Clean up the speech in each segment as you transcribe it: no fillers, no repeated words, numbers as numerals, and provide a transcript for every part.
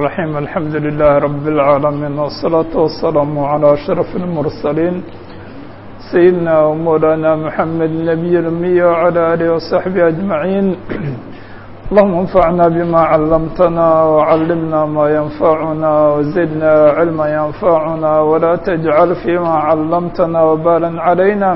الرحيم الحمد لله رب العالمين والصلاة والسلام على أشرف المرسلين سيدنا ومولانا محمد النبي الأمي وعلى آله وصحبه أجمعين اللهم انفعنا بما علمتنا وعلمنا ما ينفعنا وزدنا علما ينفعنا ولا تجعل فيما علمتنا وبالا علينا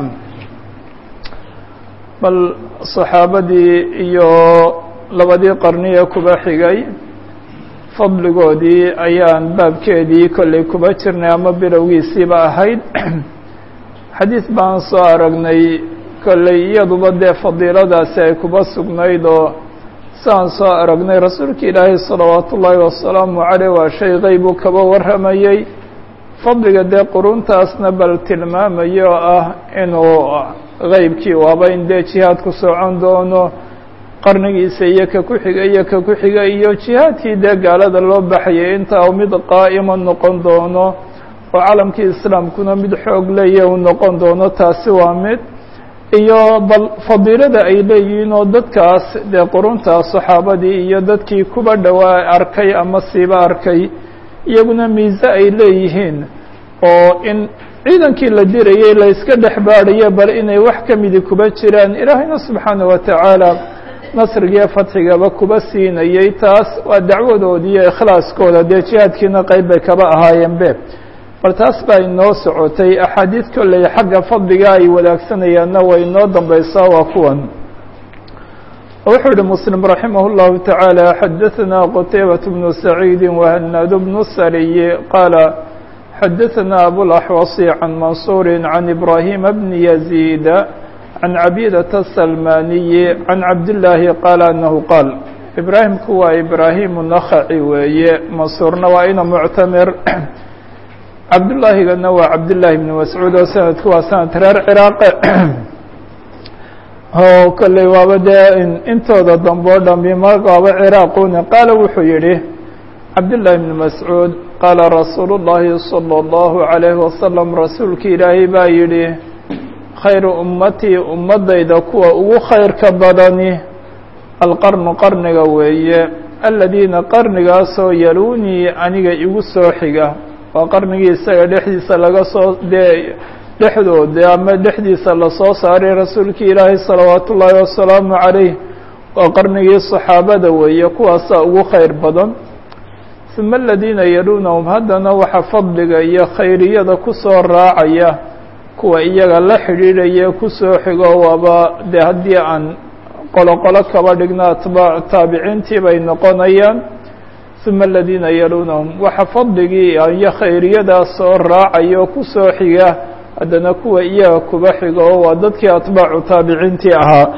بل صحابتي iyo labadii qarniye kuba xigay fadligoodii ayaan baabkeedii kollay kuba jirnay ama bilowgiisiiba ahayd xadiis baan soo aragnay kollay iyaduba dee fadiiladaasi ay kuba sugnayd oo saan soo aragnay rasuulka ilaahay salawaatu ullaahi wasalaamu caleyh waa shay qeybu kaba warramayey fadliga dee quruntaasna bal tilmaamayo oo ah inuu qeybkii waaba in dee jihaad ku socon doono qarnigiisa iyo ka ku-xiga iyo ka ku-xiga iyo jihaadkii dee gaalada loo baxayay intaa mid qaa'ima noqon doono oo calamkii islaamkuna mid xoog leeya uu noqon doono taasi waa mid iyo bal fadiilada ay leeyihiin oo dadkaas dee quruntaa saxaabadii iyo dadkii kuba dhowaa arkay ama siiba arkay iyaguna miise ay leeyihiin oo in ciidankii la dirayay la iska dhex baadhayo bal inay wax ka midi kuba jiraan ilaahayna subxaanaه wa tacaala nasrigiiyo fadxigaba kuba siinayey taas waa dacwadoodii iyo ikhlaaskooda dee jihaadkiina qeyb bay kaba ahaayeen be bal taas baa inoo socotay axaadiid kolley xagga fadliga ay wadaagsanayeenna way inoo dambaysaa waa kuwan wuxuu yihi muslim raximah اllahu taعaalى xadaثna qtaybaة bnu saciidi wahanaad bnu sariy qaala xadaثna abulaxwasi can mansuuri can ibrahima bni yaziid can cabidata asalmaniyi can cabdillaahi qaala anahu qaal ibraahimku waa ibraahimu nakhaci weeye mansuurna waa ina muctamir cabdullaahigana waa cabdillaahi bni mascuud oo sanadku waa sanad reer ciraaqe oo kolley waaba dee intooda dambe o dhami magaaba ciraaquni qaala wuxuu yihi cabdullaahi bni mascuud qaala rasuulu llaahi salى اllahu عalayhi wasalam rasuulki ilaahay baa yidhi khayru ummatii ummadayda kuwa ugu khayrka badani alqarnu qarniga weeye aladiina qarnigaasoo yaluunii aniga igu soo xiga waa qarnigii isaga dhexdiisa laga soo dee dhexdooda ama dhexdiisa lasoo saaray rasuulkii ilaahay salawaatu ullaahi wasalaamu calayh waa qarnigii saxaabada weeye kuwaasaa ugu khayr badan uma aladiina yaluunahum haddana waxaa fadliga iyo khayriyada kusoo raacaya kuwa iyaga la xidhiidhaya kusoo xigo waaba dee haddii aan qoloqolo kaba dhigna atbaac taabiciintii bay noqonayaan uma aladiina yaluunahum waxa fadligii iyo khayriyadaas soo raacayo kusoo xiga haddana kuwa iyaga kuba xigo waa dadkii atbaacu taabiciintii ahaa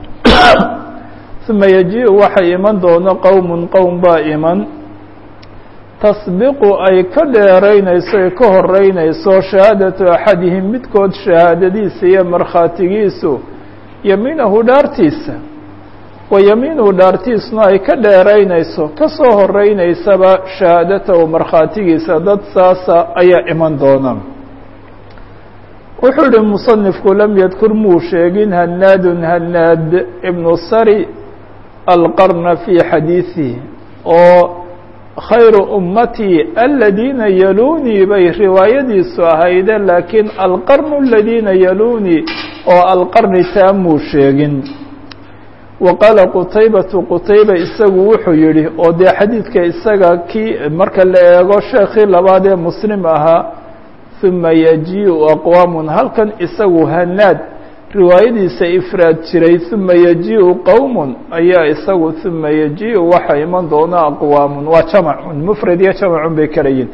uma yaji-u waxay iman doono qowmun qowm baa iman tasbiqu ay ka dheeraynayso ay ka horeynayso shahaadatu axadihim midkood shahaadadiisa iyo markhaatigiisu yamiinahu dhaartiisa wa yamiinuhu dhaartiisuna ay ka dheeraynayso kasoo horeynaysaba shahaadatahu markhaatigiisa dad saasa ayaa iman doona wuxuu yihi musanifku lam yadkur muu sheegin hanaadun hanaad ibnu sari alqarna fii xadiiثihi oo khayru ummatii aladiina yaluunii bay riwaayadiisu ahayde laakiin alqarnu aladiina yaluunii oo alqarni taamuu sheegin wa qaala qutaybatu qutayba isagu wuxuu yihi oo dee xadiidka isaga kii marka la eego sheekhii labaad ee muslim ahaa uma yaji-u aqwaamun halkan isagu hanaad riwaayadiisa ifraad jiray uma yaji-u qowmun ayaa isagu uma yaji-u waxaa iman doona aqwaamun waa jamacun mufrad iyo jamacun bay kala yihin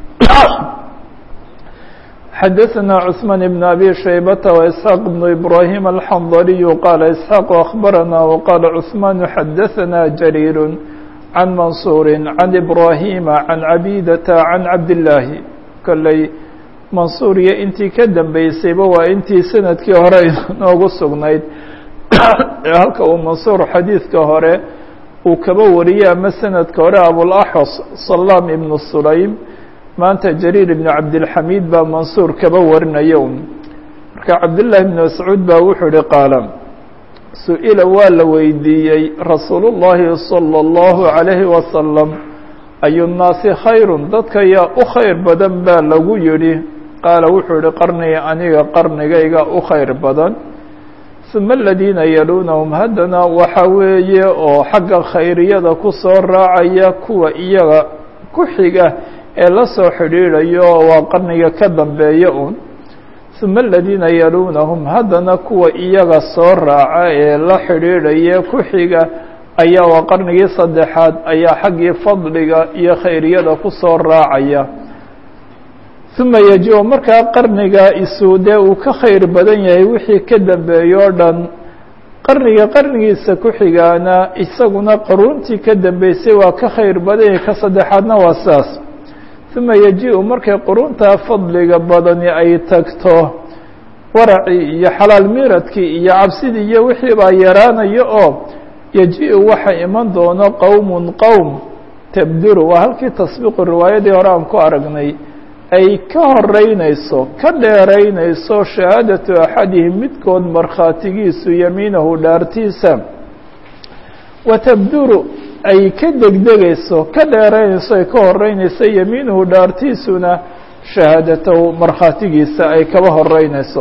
xadaثna cثmaan ibn abi shaybata وإسxaaq bn ibrahim alxandaliyu qaala isxaaq akhbarana waqaala cثmaanu xadaثna jariir can mansuuri can ibrahima can cabidata can cabdillaahi kolley mansuur iyo intii ka dambeysayba waa intii sanadkii hore inoogu sugnayd halka uu mansuur xadiidka hore uu kaba wariyey ama sanadka hore abulaxwas salaam ibnu sulaym maanta jariir ibnu cabdilxamiid baa mansuur kaba warinaya marka cabdillaahi ibnu mascuud baa wuxuu ihi qaala su-ila waa la weydiiyey rasuulu llaahi salى اllahu عalayhi wasalam ayu nnaasi khayrun dadka yaa u khayr badan baa lagu yidhi qaala wuxuu yihi qarnii aniga qarnigayga u khayr badan uma aladiina yaluunahum haddana waxa weeye oo xagga khayriyada ku soo raacaya kuwa iyaga ku xiga ee la soo xidhiidhayo waa qarniga ka dambeeya un uma aladiina yaluunahum haddana kuwa iyaga soo raaca ee la xidhiidhaya ku xiga ayaa waa qarnigii saddexaad ayaa xaggii fadliga iyo khayriyada ku soo raacaya uma yaji-u markaa qarniga isu dee uu ka khayr badan yahay wixii ka dambeeyo o dhan qarnigiisa ku xigaana isaguna qaruuntii ka dambeysay waa ka khayr badan yahay ka saddexaadna waa saas uma yaji-u markay quruntaa fadliga badani ay tagto waracii iyo xalaal miiradkii iyo cabsidii iyo wixii baa yaraanayo oo yaji-u waxa iman doono qowmun qowm tabduru waa halkii tasbiiqu riwaayadii hore aan ku aragnay ay ka horeynayso ka dheeraynayso shahaadatu axadihim midkood markhaatigiisu yamiinahu dhaartiisa wa tabduru ay ka degdegayso ka dheeraynayso ay ka horeynayso yamiinuhu dhaartiisuna shahaadatahu markhaatigiisa ay kaba horeynayso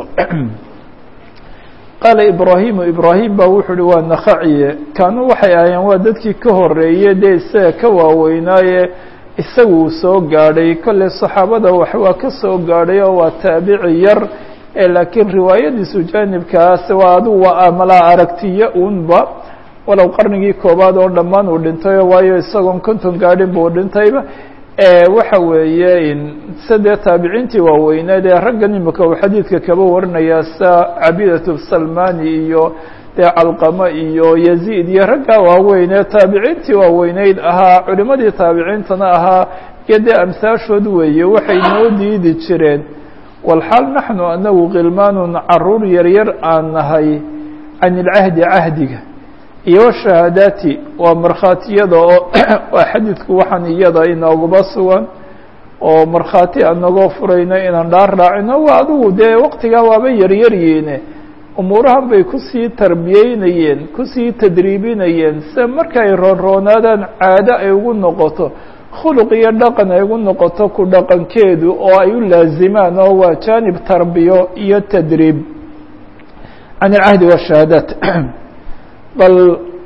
qaala ibraahimu ibraahim baa wuxuu uhi waa nakhaciye kaanuu waxay ahayeen waa dadkii ka horeeyey dee isaga ka waaweynaaye isagu uu soo gaadhay kolley saxaabada waa ka soo gaadhay oo waa taabici yar laakiin riwaayadiisu jaanibkaas waa adigu waa amalaa aragtiyo unba walow qarnigii koobaad oo dhammaan uu dhintay waayo isagoon konton gaadhin buu dhintayba waxa weeye sadee taabiciintii waaweyneed ee raggan imika uu xadiidka kaba warinaya sa cabidatu salmani iyo dee calqama iyo yaziid iyo raggaa waaweynee taabiciintii waaweyneyd ahaa culimadii taabiciintana ahaa iyo dee amsaashood weeye waxay noo diidi jireen walxaal naxnu anagu khilmaanun caruur yaryar aan nahay can ilcahdi cahdiga iyo shahaadaati waa markhaatiyada oo waa xadiidku waxaan iyada inooguba sugan oo markhaati anagoo furayno inaan dhaar raacino waa adigu dee waqtigaa waaba yaryaryiine umuurahan bay kusii tarbiyeynayeen kusii tadriibinayeen se markay roonroonaadaan caado ay ugu noqoto khuluq iyo dhaqan ay ugu noqoto ku dhaqankeedu oo ay u laazimaan oo waa jaanib tarbiyo iyo tadriib can ilcahdi washahaadaat bal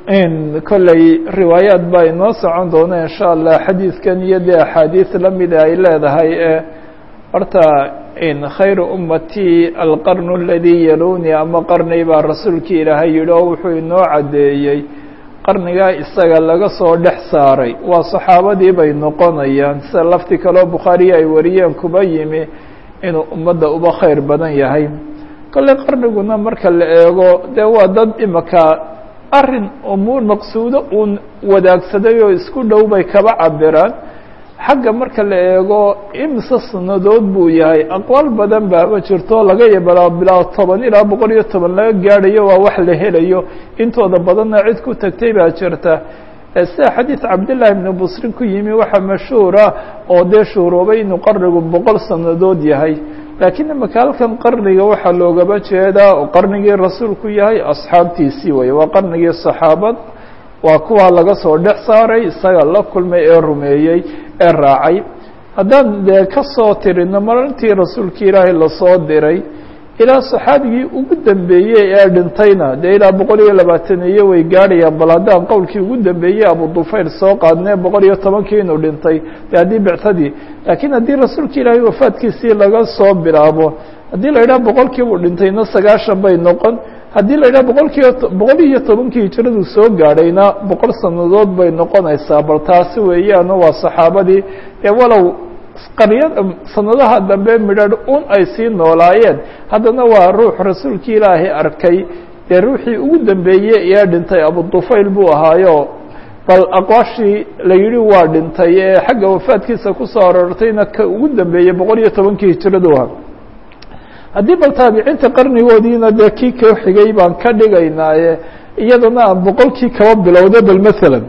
kolley riwaayaad baa inoo socon doona in sha allah xadiidkan iyo dee axaadiis lamida ay leedahay horta khayru ummatii alqarnu aladii yaluni ama qarni baa rasuulkii ilaahay yidhi oo wuxuu inoo caddeeyey qarnigaa isaga laga soo dhex saaray waa saxaabadii bay noqonayaan sida lafti kaleo bukhaariya ay wariyeen kuba yimi inuu ummadda uba khayr badan yahay kolley qarniguna marka la eego dee waa dad imaka arrin umuur maqsuudo uun wadaagsaday oo isku dhow bay kaba cabiraan xagga marka la eego imse sanadood buu yahay aqwaal badan baaba jirto laga bilaa 10 ilaa 110 laga gaadhayo waa wax la helayo intooda badanna cid ku tagtay baa jirta sida xadiid cabdillaahi ibnu busrin ku yimi waxaa mashhuura oo dee shuhuroobay inuu qarnigu 100 sanadood yahay laakiin imaka halkan qarniga waxaa loogaba jeedaa oo qarnigii rasuulku yahay asxaabtiisii weye waa qarnigii saxaabad waa kuwa laga soo dhex saaray isaga la kulmay ee rumeeyey ee raacay haddaan dee ka soo tirino maalintii rasuulka ilaahay lasoo diray ilaa saxaabigii ugu dambeeyey ee dhintayna dee ilaa 120 way gaadhayaan bal haddaan qowlkii ugu dambeeyey abu dufayr soo qaadnee 110kii inuu dhintay dee haddii bictadii laakiin haddii rasuulka ilaahay wafaadkiisii laga soo bilaabo haddii la yidhaha 100kii buu dhintayna 90 bay noqon haddii la yidhaha 110kii hijradu soo gaadhayna 100 sanadood bay noqonaysaa bal taasi weeyaan waa saxaabadii ee walow sanadaha dambe midhadh un ay sii noolaayeen haddana waa ruux rasuulkii ilaahay arkay dee ruuxii ugu dambeeyey ayaa dhintay abudufayl buu ahaayo bal aqwaashii la yidhi waa dhintay ee xagga wafaadkiisa kusoo aroortayna ka ugu dambeeyey 110kii hijradu ah haddii bal taabiciinta qarnigoodiina dee kii ka xigay baan ka dhigaynaaye iyadana aan 100kii kaba bilowda bal maalan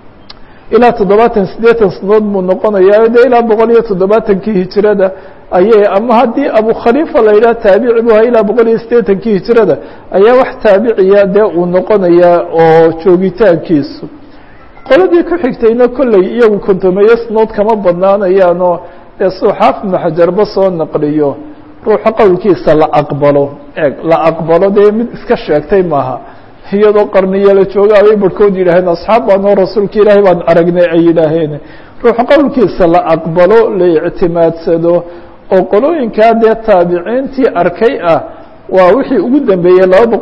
ilaa 70-80 sanadood buu noqonayaa dee ilaa 170kii hijrada ayay ama haddii abu khaliifa la yidhaha taabici bu aha ilaa 180kii hijrada ayaa wax taabiciya dee uu noqonayaa oo joogitaankiisu qoladii ku xigtayna kolley iyagu kontomeeyo snood kama badnaanayaanoo dee suu xaafid ibnu xajarba soo naqliyo ruuxa qowlkiisa la aqbalo la aqbalo dee mid iska sheegtay maaha iyadoo qarniyo la jooga abay barhkood yidhaaheen asxaab baanoo rasuulka ilaahay baan aragnay ay yidhaaheen ruuxa qowlkiisa la aqbalo la ictimaadsado oo qolooyinkaa dee taabiciintii arkay ah waa wixii ugu dambeeyey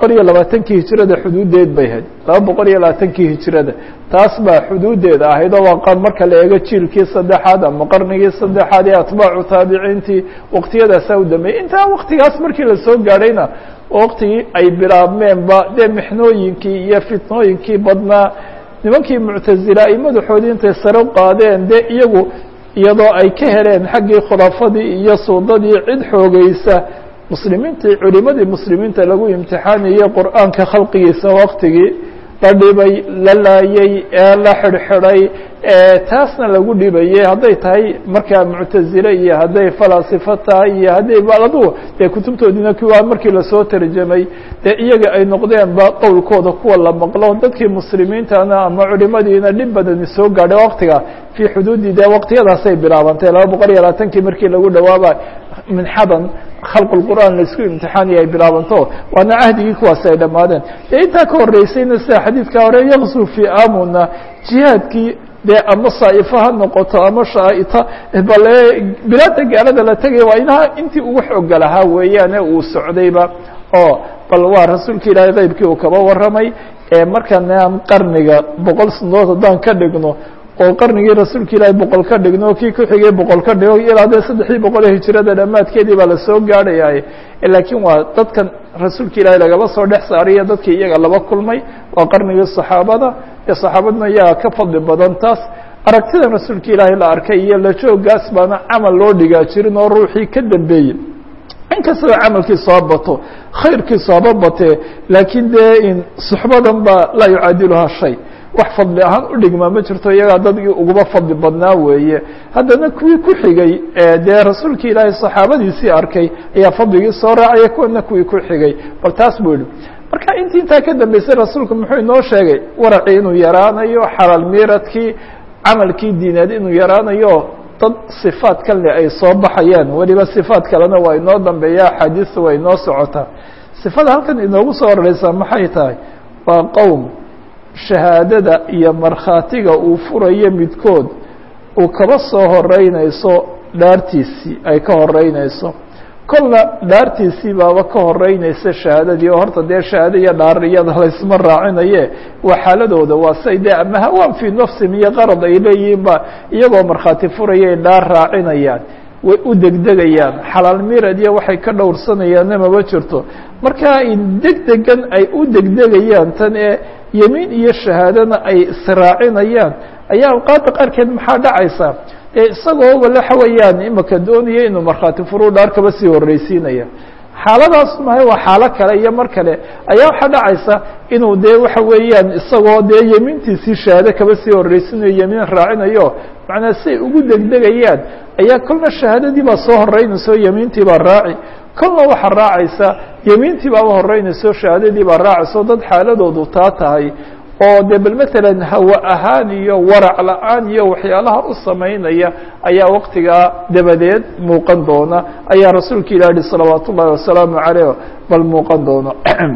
220 hijrada xuduudeed bay ahayd 220 hijrada taas baa xuduudeeda ahayd oo waa qaar marka la eego jiilkii saddexaad ama qarnigii saddexaad ee atbaacu taabiciintii waqtiyadaasaa u dambeeyey intaa waqtigaas markii la soo gaadhayna waqtigii ay bilaabmeenba dee mixnooyinkii iyo fitnooyinkii badnaa nimankii muctazila ay madaxoodii intay sare u qaadeen dee iyagu iyadoo ay ka heleen xaggii khulaafadii iyo suudadii cid xoogeysa muslimiintii culimadii muslimiinta lagu imtixaaniyey qur'aanka khalqigiisa waqtigii la dhibay la laayey ee la xidhxidhay taasna lagu dhibayey hadday tahay markaa muctazile iyo hadday falaasifo tahay iyo hadday baladu dee kutubtoodiina kuwaa markii lasoo tarjamay dee iyaga ay noqdeenba qowlkooda kuwa la maqlo dadkii muslimiintana ama culimadiina dhib badani soo gaadhay waqtiga fii xuduudi dee waqtiyadaasay bilaabantay 220kii markii lagu dhawaaba minxadan khalq اqur'an laisku imtixaaniya ay bilaabanto waana cahdigii kuwaas ay dhammaadeen dee intaa ka horeysayna sida xadiidka hore yaqsu fii amuna jihaadkii dee ama saaifa ha noqoto ama shaaita bale bilaada gaalada la tegaya waa inaha intii ugu xooga lahaa weeyaane uu socdayba oo bal waa rasuulka ilaahay qeybkii uu kaba warramay markana qarniga 100 sanadood haddaan ka dhigno oo qarnigii rasuulka ilaahay 100 ka dhigno kii ku xigay 100 ka dhigo ilaa dee 300 hijrada dhammaadkeedii baa lasoo gaadhayay laakiin waa dadkan rasuulka ilaahay lagaba soo dhex saariya dadkii iyaga laba kulmay waa qarnigii saxaabada ee saxaabadna iyaga ka fadli badan taas aragtida rasuulka ilaahay la arkay iyo la joogaas baana camal loo dhigaa jirin oo ruuxii ka dambeeyey inkastoo camalkii soo bato khayrkii sooba batee laakiin dee in suxbadan baa laa yucaadiluhaa shay wax fadli ahaan u dhigmaa ma jirto iyagaa dadkii uguba fadli badnaa weeye haddana kuwii ku xigay dee rasuulkii ilaahay saxaabadiisii arkay ayaa fadligii soo raacaya kuwana kuwii ku xigay bal taas buu yihi marka intii intaa ka dambeysay rasuulku muxuu inoo sheegay waracii inuu yaraanayo xalaal miiradkii camalkii diineed inuu yaraanayo dad sifaat kale ay soo baxayaan weliba sifaat kalena waa inoo dambeeya axaadiistu waa inoo socotaa sifada halkan inoogu soo horeysaa maxay tahay waa qowm shahaadada iyo markhaatiga uu furayo midkood uu kaba soo horeynayso dhaartiisii ay ka horeynayso kolna dhaartiisii baaba ka horeynaysa shahaadadii oo horta dee shahaado iyo dhaariyada laysma raacinaye waa xaaladooda waa say dee ama hawaan fii nafsim iyo qarad ay leeyihiin ba iyagoo markhaati furayay dhaar raacinayaan way u degdegayaan xalaal mirad iyo waxay ka dhowrsanayaanna maba jirto marka degdegan ay u degdegayaan tan ee yemiin iyo shahaadana ay israacinayaan ayaa awqaada qaarkeed maxaa dhacaysa isagoo waxa weeyaan imaka doonaya inuu markhaati furu dhaar kaba sii horreysiinaya xaaladaas mahay waa xaalo kale iyo mar kale ayaa waxaa dhacaysa inuu dee waxa weeyaan isagoo dee yemiintiisii shahaado kaba sii horreysinayo yemiin raacinayo macnaa siay ugu degdegayaan ayaa kolna shahaadadii baa soo horeynayso yemiintii baa raaci kolna waxaa raacaysa yemiintii baaba horeynayso shahaadadii baa raacayso dad xaaladoodu taa tahay oo de bal matalan hawa ahaan iyo warac la-aan iyo waxyaalaha u samaynaya ayaa waqtigaa dabadeed muuqan doona ayaa rasuulka ilah yihi salawaat ullahi wasalaamu caleyh bal muuqan doono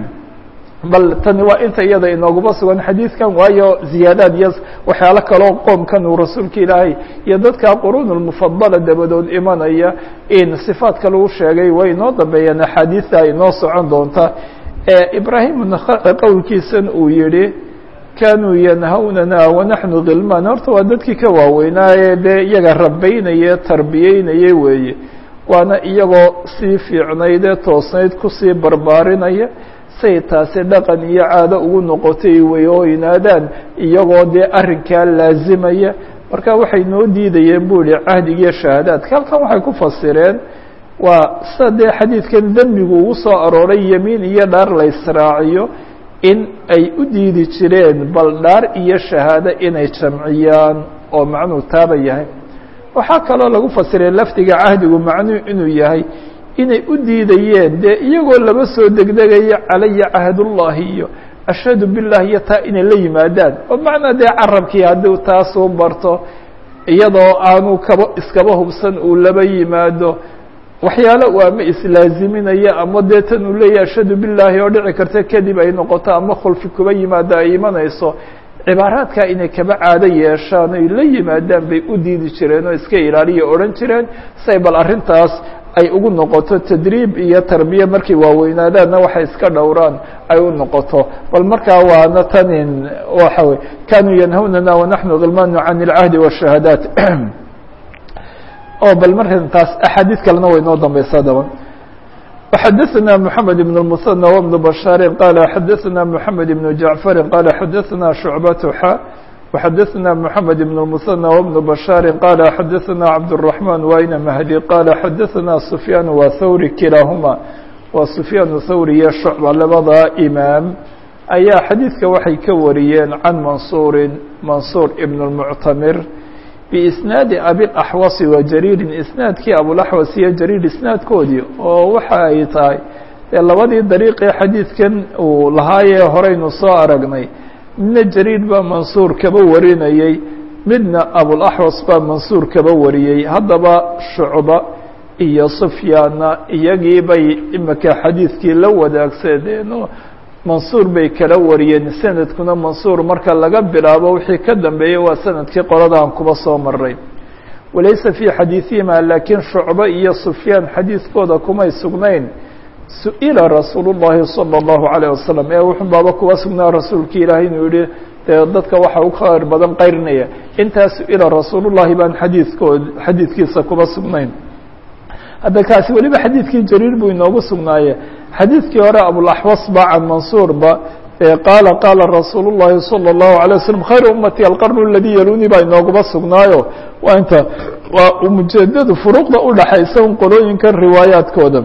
bal tani waa inta iyada inooguma sugan xadiidkan waayo ziyaadaad iyo waxyaalo kaloo qoomkan uu rasuulka ilaahay iyo dadka quruun lmufadala dabadood imanaya in sifaadka lagu sheegay way inoo dambeeyaan axaadiista inoo socon doonta ibraahim nakhaci qowlkiisan uu yihi kanuu yanhawnana wanaxnu khilmaan horta waa dadkii ka waaweynaaye dee iyaga rabaynaye tarbiyeynaya weeye waana iyagoo sii fiicnaydee toosnayd kusii barbaarinaya say taasi dhaqan iyo caado ugu noqotay way oo yinaadaan iyagoo dee arrinkaa laazimaya marka waxay noo diidayeen buu ihi cahdigiiyo shahaadaadka halkan waxay ku fasireen waa sida dee xadiidkan dembigu ugu soo arooray yemiin iyo dhaar la israaciyo in ay u diidi jireen bal dhaar iyo shahaado inay jamciyaan oo macnuu taaba yahay waxaa kaloo lagu fasiray lafdiga cahdigu macnuu inuu yahay inay u diidayeen dee iyagoo laba soo degdegaya calaya cahdullahi iyo ashhadu bilah iyo taa inay la yimaadaan oo macnaa dee carabkii hadduu taasuu barto iyadoo aanu iskaba hubsan uu laba yimaado waxyaalo uu ama islaaziminaya ama dee tan uu leeyahay ashhadu bilahi oo dhici karta kadib ay noqoto ama khulfi kuba yimaado ay imanayso cibaaraadkaa inay kaba caado yeeshaan ay la yimaadaan bay u diidi jireen oo iska ilaaliya odhan jireen say bal arrintaas ay ugu noqoto tadriib iyo tarbiya markay waaweynaadaanna waxay iska dhowraan ay u noqoto bal markaa waana tanin waxa wey kanuu yanhawnana wanaxnu gilmanu can اlcahdi wالshahaadaat oo bal markan taas axaadiid kalena way noo dambaysaa daban وxadثna محamed بن المثنى وبن بشhاaر qال xadثna محamed بن جaعفر qال xadثna شhuعبة xا وxadثna محamed بن المثنى وبن بشhاaر qال xadثna عبدالرحمن وayna مهدي qال xadثna سفyان wa thwrي kilaahuma wa سفyان thwrي iyo شhuعبة labada imaam ayaa xadiidka waxay ka wariyeen can maنصuر بن المعتمر بإسناad أبiالأحوص وجرير isناadkii أبوالأحوص iyo جرير isناadkoodii oo waxa ay tahay dee labadii dariiqee xadiidkan uu lahaayee horeynu soo aragnay midna جرير baa maنصuur kaba warinayey midna أبوالأحوص baa maنصuur kaba wariyey haddaba شhuعبة iyo سفyaana iyagii bay imika xadiidkii la wadaagsadeen mansuur bay kala wariyeen sanadkuna mansuur marka laga bilaabo wixii ka dambeeyey waa sanadkii qoladaan kuba soo maray walaysa fii xadiiثihima laakiin shucbe iyo sufyaan xadiidkooda kumay sugnayn su-ila rasuul الlahi salى الlahu عalيه wasalam ee wuxun baaba kuba sugnaa rasuulki ilaahay inuu yihi dee dadka waxa u khayr badan qayrnaya intaa su-ila rasuul الlahi baan xadiidkiisa kuba sugnayn hadda kaasi weliba xadiidkii jariir buu inoogu sugnaaye xadiidkii hore abulaxwas ba can mansuurba qaala rasuul الlahi salى الlahu عalيه waslm khayr umati alqarn اladii yaluni baa inooguba sugnaayo waa inta waa mujeedadu furuuqda udhaxaysa un qolooyinkan riwaayaadkooda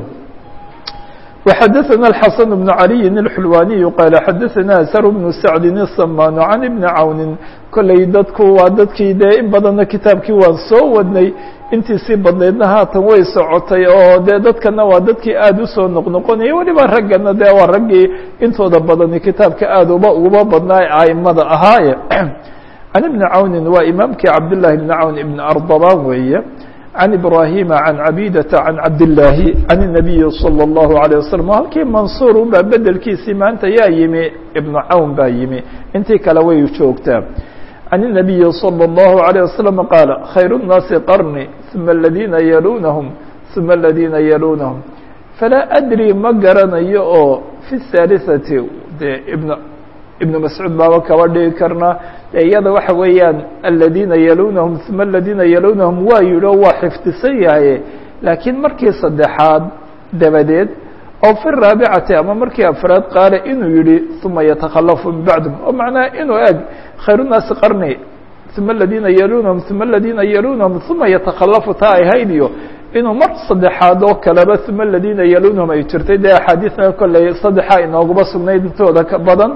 وxadثna الxaسن بن عaliي الxulwaniي qala xadثna أsr بن sacdi الsaman can ibni cawni kolley dadku waa dadkii dee in badanna kitaabkii waan soo wadnay intiisii badnaydna haatan way socotay oo dee dadkana waa dadkii aada usoo noqnoqonayay weliba raggana dee waa raggii intooda badani kitaabka aada uba badnaa aimada ahaaye can ibni cawni waa imaamkii cabdالlahi بn cawn ibn ardaban weeye can ibrahima can cabidata can cabdillaahi can الnabiyi salى الlahu عalيه wasalam halkii mansuur unbaa bedelkiisii maanta yaa yimi ibnu cawn baa yimi intii kale way joogtaa can الnabiyi salى الlahu عalيه wasalam qaala khayr الnaasi qarni ثuma اladina yalunahum ثuma اladina yalunahum falaa adri ma garanayo oo fi الثaaliثati dee ibnu mascuud baaba kaba dhigi karnaa iyada waxa weeyaan aladiina yalunahum ثuma aladina yalunahum waa yidhi oo waa xifdisan yahaye laakiin markii saddexaad dabadeed oo fi raabicati ama markii afraad qaale inuu yihi ثuma yatakhalafu min bacdhm oo macnaha inuu eg khayr الnaasi qarni ثuma aladina yalunahum ثuma aladina yalunahum ثuma yatakhalafu taa ay hayd iyo inuu mar saddexaad oo kaleba ثuma aladina yalunahum ay jirtay dee axaadiثna kolley saddexa inooguba sugnayd intooda ka badan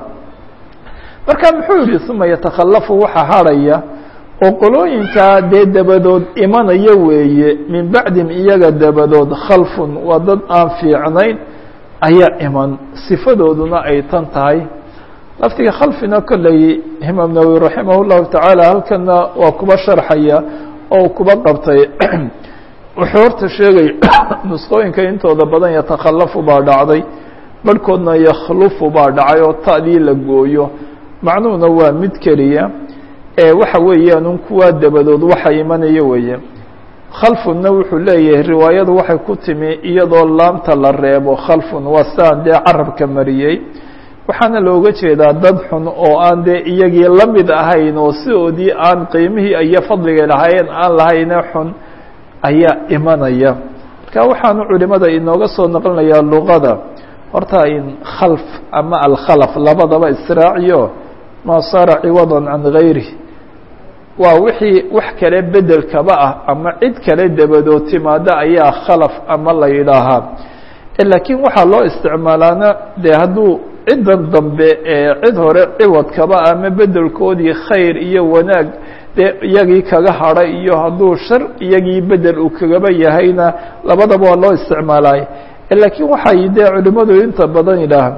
marka muxuu yihi ثuma yatakhalafu waxa harhaya oo qolooyinkaa dee dabadood imanaya weeye min bacdim iyaga dabadood khalfun waa dad aan fiicnayn ayaa iman sifadooduna ay tan tahay laftiga khalfina kolley imaam nawowi raximah الlahu tacaala halkana waa kuba sharxaya oo kuba qabtay wuxuu horta sheegay nusqooyinka intooda badan yatakhalafu baa dhacday barhkoodna yakhlufu baa dhacay oo ta'dii la gooyo macnuhuna waa mid keliya waxa weeyaan un kuwaa dabadood waxa imanaya weeye khalfunna wuxuu leeyahay riwaayadu waxay ku timi iyadoo laamta la reebo khalfun waa saan dee carabka mariyey waxaana looga jeedaa dad xun oo aan dee iyagii la mid ahayn oo sidoodii aan qiimihii iyo fadligay lahaayeen aan lahayne xun ayaa imanaya marka waxaanu culimada inooga soo naqlinayaa luqada horta in khalf ama alkhalaf labadaba israaciyo ma saara ciwadan can gayrih waa wixii wax kale bedelkaba ah ama cid kale dabadood timaada ayaa khalaf ama la yidhaahaa laakiin waxaa loo isticmaalaana dee hadduu ciddan dambe ee cid hore ciwadkaba ama bedelkoodii khayr iyo wanaag dee iyagii kaga hadhay iyo hadduu shar iyagii bedel uu kagaba yahayna labadaba waa loo isticmaalay laakiin waxay dee culimadu inta badan yidhaahaan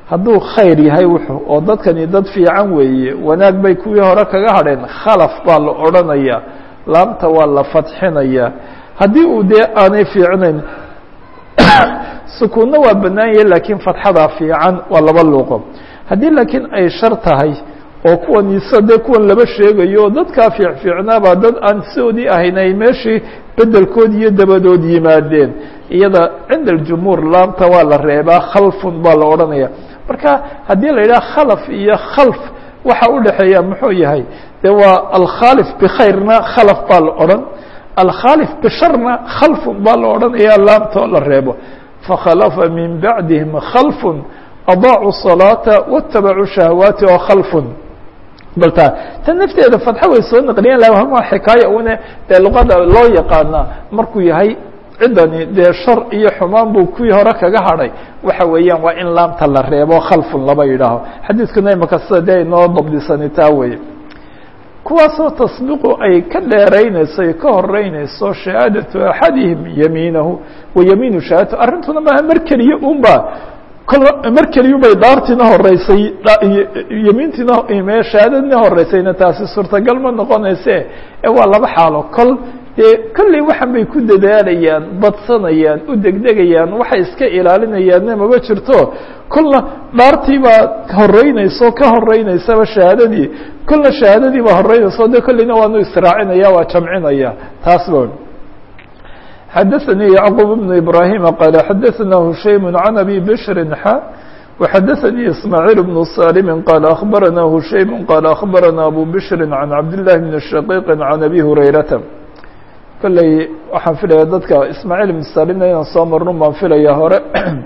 hadduu khayr yahay wuxuu oo dadkani dad fiican weeye wanaag bay kuwii hore kaga hadheen khalaf baa la odhanaya laamta waa la fadxinaya haddii uu dee aanay fiicnayn sukuunna waa bannaan yahay laakiin fadxadaa fiican waa laba luuqo haddii laakiin ay shar tahay oo kuwan isa dee kuwan laba sheegayo dadkaa fiicfiicnaabaa dad aan soodii ahayn ay meeshii bedelkood iyo dabadood yimaadeen iyada cinda aljumhuur laamta waa la reebaa khalfun baa la odhanaya marka haddii la yidhaha khalaf iyo khalf waxa u dhexeeya muxuu yahay de waa alkhaalif bikhayrna khalaf baa la odhan alkhaalif bisharna khalfun baa la odhanaya laamtoo la reebo fakhalafa min bacdihim khalfun adaacu salaata watabacuu shahawaati oo khalfun balta tan nafteeda fadxo way soo naqliyeen lahama xikaaya una dee luqada loo yaqaana markuu yahay ciddani dee shar iyo xumaan buu kuwii hore kaga hadhay waxa weeyaan waa in laamta la reebo khalfun laba yidhaaho xadiidkuna imaka sida dee inoo dabdisani taa weye kuwaasoo tasbiqu ay ka dheeraynayso ay ka horeynayso shahaadatu axadihim yamiinahu wa yamiinu shahaadatu arrintuna maaha mar keliya unba mar keliyu bay dhaartiina horeysay yamiintiina shahaadadna horeysayna taasi suurtagal ma noqonayse waa laba xaalo kol dee kolley waxan bay ku dadaalayaan badsanayaan u degdegayaan waxay iska ilaalinayaanna maba jirto kolna dhaartii baa horeynayso ka horeynaysaa shahaadadii kolna shahaadadii baa horeynayso de kolleyna waanu israacinaya waa jamcinaya taas ba xadaثnي yعqوب بن إبراهيم qال xadaثna هuشhaym عن أbي بشhr xا وxadaثnي إسماعيل بن صالم qال أخبرna هuشhaym qال أخبرna أbو بشhr عن عبد الله بن شhقيq عن أbي هريرةa kolley waxaan filaya dadka ismaaعيل بن salimna inaan soo marno baan filaya hore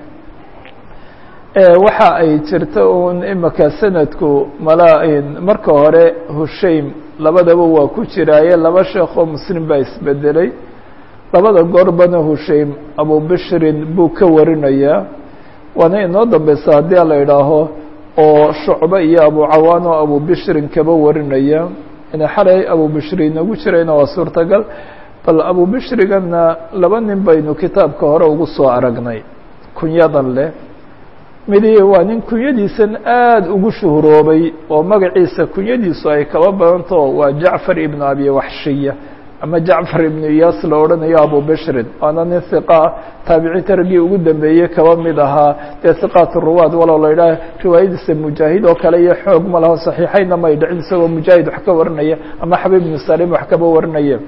waxa ay jirta un imaka sanadku marka hore هuشhaym labadaba waa ku jiraaye laba sheekoo mslim baa isbedelay labada goorbana hushaym abu bishrin buu ka warinayaa waana inoo dambeysa haddii la idhaaho oo shucbe iyo abu cawaan oo abu bishrin kaba warinaya ina xalay abu bishri inagu jirayna waa suurtagal bal abu bishrigana laba nin baynu kitaabka hore ugu soo aragnay kunyadan leh midi waa nin kunyadiisan aada ugu shuhuroobay oo magaciisa kunyadiisu ay kaba badanto waa jacfar ibn abi waxshiya ama jacfar ibn iyaas la odhanayo abu bishrin waana nin hiqa taabiciinta raggii ugu dambeeyey kaba mid ahaa dee hiqaat ruwaad walow la idhaah riwaayadiisa mujaahid oo kale iyo xoog ma laho saxiixaynna may dhicin isagoo mujaahid wax ka warinaya ama xabiib ibnu salim wax kaba warinaya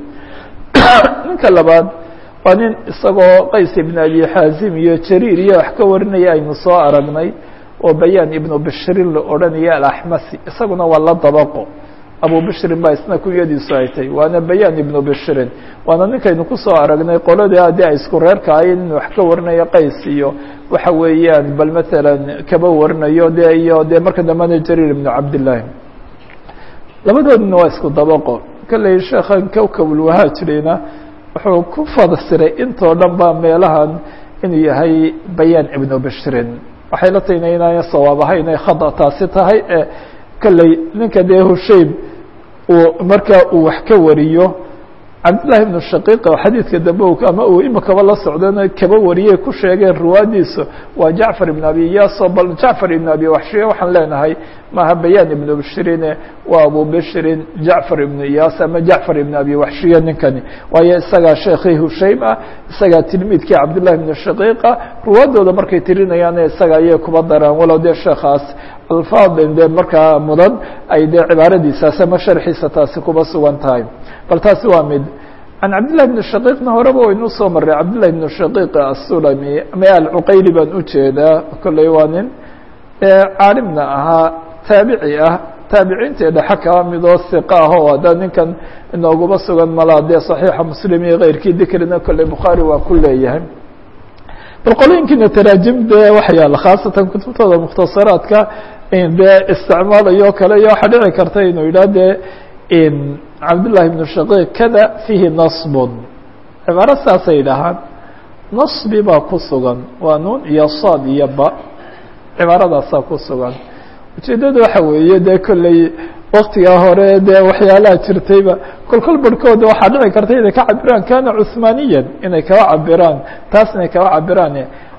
ninka labaad waa nin isagoo qays ibn abi xaazim iyo jariir iyo wax ka warinaya aynu soo aragnay oo bayaan ibnu bishrin la odhanaya alaxmasi isaguna waa la dabaqo abu bishrin baa isna kunyadiisu ay tahy waana bayaan ibnu bishrin waana ninkaynu kusoo aragnay qoladii haddii ay isku reerka ahayn in wax ka warinayo qays iyo waxa weeyaan bal matalan kaba warinayo de iyo dee marka dambena jariir ibnu cabdillaahi labadoodina waa isku dabaqo kolley sheekhan kowkabulwahaajirina wuxuu ku fasiray intoo dhan ba meelahan inuu yahay bayaan ibnu bishrin waxay la tahinay inaana sawaab ahay inay khada taasi tahay kolley ninka dee hushaym uu markaa uu wax ka wariyo cabdillahi ibnu shaqiiq oo xadiidka dambe ama uu imakaba la socdana kaba wariyey ku sheegeen ruwaadiisu waa jacfar ibn abi iyaas oo bal jacfar ibn abi waxshiya waxaan leenahay maaha bayaan ibnu bishrine waa abu bishrin jacfar ibnu iyaas ama jacfar ibn abi waxshiya ninkani waayo isagaa sheekii hushaym ah isagaa tilmiidkii cabdillahi ibnu shaqiiqa ruwaadooda markay tirinayaana isaga ayay kuba daraan walow dee sheekaas alfaadin dee markaa mudan ay dee cibaaradiisaas ama sharxiisa taasi kuba sugan tahay bal taasi waa mid can cabdillahi ibnu shaqiiqna horeba waynuu soo maray cabdillahi ibnu shaqiiq asulami ama alcuqayli baan ujeedaa kolley waa nin caalimna ahaa taabici ah taabiciintii dhexe kaba midoo siqa ah oo hadda ninkan inooguma sugan malaa dee saxiixa muslim iyo keyrkii dikrina kolley bukhaari waa ku leeyahay bal qolooyinkiina taraajim dee waxa yaala khaasatan kutubtooda mukhtasaraadka dee isticmaalayo kale iyo waxaa dhici karta inuu yidhah dee cabdillahi ibnu shaqiiq kada fiihi nasbun cibaaro saasay dhahaan nasbi baa ku sugan waa nuun iyo saad iyo ba cibaaradaasaa ku sugan ujeeddada waxa weeye dee kolley waktigaa hore dee waxyaalaha jirtayba kolkol barhkooda waxaa dhici karta inay ka cabiraan kana cuhmaaniyan inay kaba cabiraan taas inay kaba cabiraan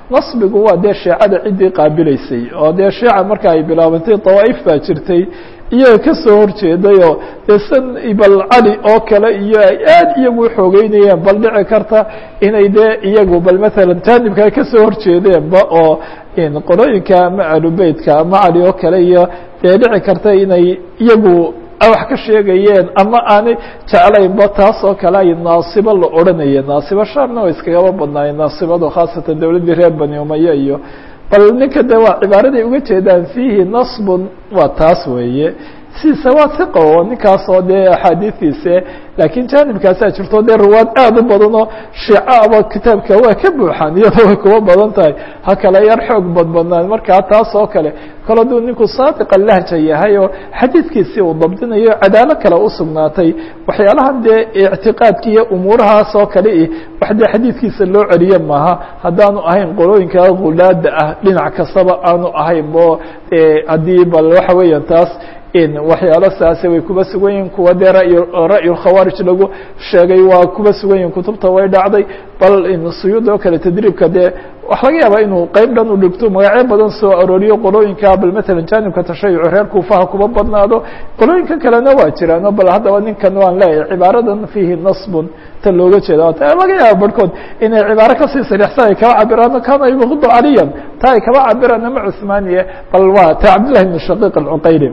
nasbigu waa dee shiicada ciddii qaabilaysay oo dee shiica marka ay bilaabantay dawaa'if baa jirtay iyaga ka soo horjeedayoo dee san bal cali oo kale iyo ay aad iyagu xoogeynayeen bal dhici karta inay dee iyagu bal maalan jaanibka ay kasoo horjeedeenba oo qolooyinka ama ahlubeytka ama cali oo kale iyo dee dhici karta inay iyagu wax ka sheegayeen ama aanay jeclaynba taas oo kale ay naasibo la odhanaya naasibo shaarna way iskagaba badnaayeen naasibadu khaasatan dowladdii reer bani umaya iyo bal ninka de waa cibaaraday uga jeedaan fiihi nasbun waa taas weeye siisa waa hiqa oo ninkaasoo dee axaadiistiise laakiin jaanibkaasaa jirto dee ruwaad aad u badan oo shiicaaba kitaabka waa ka buuxaan iyadoo way kuwa badan tahay ha kale yar xoog badbadnaan markaa taas oo kale kale hadduu ninku saadiqa lahja yahay oo xadiidkiisii uu dabdinayo cadaalo kale u sugnaatay waxyaalahan dee ictiqaadka iyo umuurahaas oo kale wax dee xadiidkiisa loo celiye maaha haddaanu ahayn qolooyinka gulaada ah dhinac kastaba aanu ahayn bo haddii bal waxa weeyaan taas waxyaalo saase way kuba sugan yihin kuwa dee ra'yu khawaarij lagu sheegay waa kuba sugan yihin kutubta way dhacday bal suyuud oo kale tadriibka dee wax laga yaabaa inuu qeyb dhan u dhigto magacyo badan soo arooriyo qolooyinka bal matalan jaanibka tashayuc reer kuufaha kuba badnaado qolooyinka kalena waa jiraano bal haddaba ninkan waan leeyahay cibaaradan fiihi nasbun ta looga jeeda laga yaaba barhkood inay cibaaro kasii sarixsan ay kaba cabiraano kana yubqidu caliyan ta ay kaba cabiraan ama cuثmaaniye bal waa ta cabdillahi bn shaqiiq alcuqayli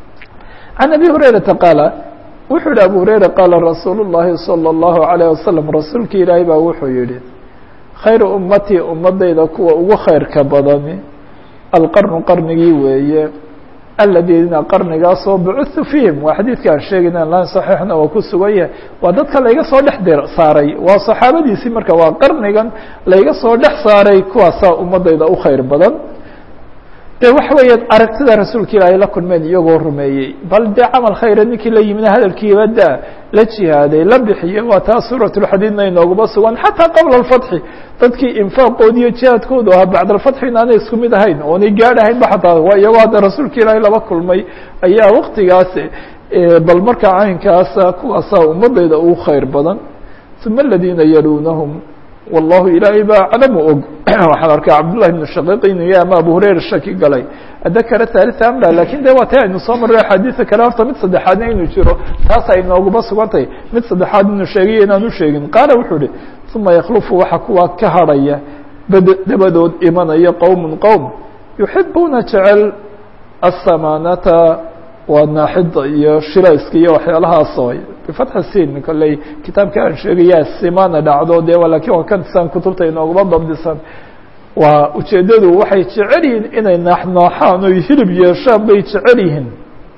عن أبي هريرة قال wuxuu yihi أبو هريرة قال رsuuل اللhi صلى الله عليه وسلم رasuulki ilaahay baa wuxuu yihi khayر umatي umadayda kuwa ugu khayrka badani alqرن qarnigii weeye الadiina qarnigaasoo bcثu فيهim waa xadiidka aan sheegayna lan صaحيixna waa ku sugan yahay waa dadka layga soo dhex saaray waa صaxaabadiisii marka waa qarnigan layga soo dhex saaray kuwaasaa umadayda u khayr badan de waxa weeyaan aragtida rasuulka ilaahay la kulmeen iyagoo rumeeyey bal dee camal khayra ninkii la yimina hadalkiiba da la jihaaday la bixiyey waa taa suuratulxadiidna inoogaba sugan xataa qabla alfatxi dadkii infaaqoodi iyo jihaadkoodu ahaa bacda alfatxi inaanay isku mid ahayn oonay gaadhahaynba xataa waa iyagoo hadda rasuulka ilaahay laba kulmay ayaa waktigaas bal markaa caynkaasa kuwaasaa ummadayda ugu khayr badan uma aladiina yaluunahum والله ilaahay baa aclamu og waxaan arkaa cabdاللahi بن shaqiiq inuu yahay ama abu hurayra shaki galay adakara ثالثa amla lakin de waa ta aynu soo maray axaadiisa kale horta mid saddexaadna inuu jiro taas ay nooguba sugantahay mid saddexaad inuu sheegayo inaan u sheegin qaala wuxuu ihi ثuma yklufu waxa kuwaa ka harhaya dabadood imanaya qowm yuxibuuna jecel الsamaanata waa naaxida iyo shilayska iyo waxyaalahaas oy bifatxi sin kolley kitaabka aan sheegaya simana dhacdo de lakin waa kansan kutubta inoogaba dabdisan waa ujeedadu waxay jecel yihiin inay naaxnooxaan oy hilib yeeshaan bay jecel yihiin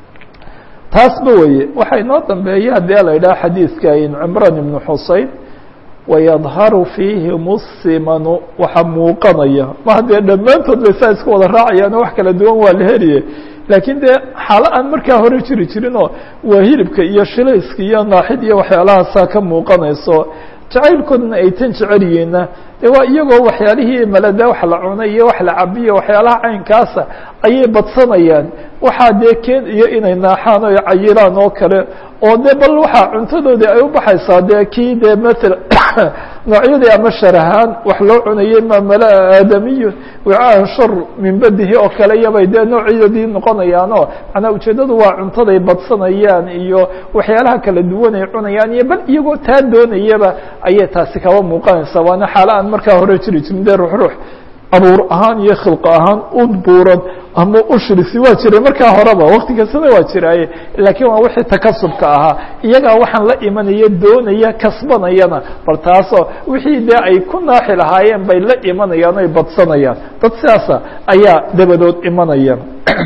taasba weye waxay noo dambeeya hadii la yidhaha xadiidka cimran ibnu xusein wayadharu fiihim الsimanu waxa muuqanaya ma haddee dhammaantood bay saa isku wada raacayaan wax kala duwan waa la heliye laakiin dee xaalo aan markaa hore jiri jirinoo waa hilibka iyo shilayska iyo naaxid iyo waxyaalahaasaa ka muuqanayso jacaylkoodna ay tan jecel yihiinna de waa iyagoo waxyaalihii malada wax la cunay iyo wax la cabiyo waxyaalaha caynkaasa ayay badsanayaan waxaa dee keen iyo inay naaxaan o cayilaan oo kale oo de bal waxaa cuntadoodii ay u baxaysaa dee kii dee maala noocyadii ama sharahaan wax loo cunayay mamala aadamiyu wicaan shar min badihi oo kale iyobay dee noocyadoodii noqonayaanoo manaa ujeedadu waa cuntaday badsanayaan iyo waxyaalaha kala duwan ay cunayaan iyo bal iyagoo taa doonayaba ayay taasi kaba muuqanaysaa waana xaala aan markaa hore jiri jirin dee ruux abuur ahaan iyo khilqo ahaan u buuran ama ushrisi waa jiray markaa horeba wakti kastana waa jiraaye laakiin waa wixii takasubka ahaa iyagaa waxaan la imanaya doonaya kasbanayana bal taasoo wixii dee ay ku naaxi lahaayeen bay la imanayaan oy badsanayaan dad sidaasa ayaa dabadood imanayaan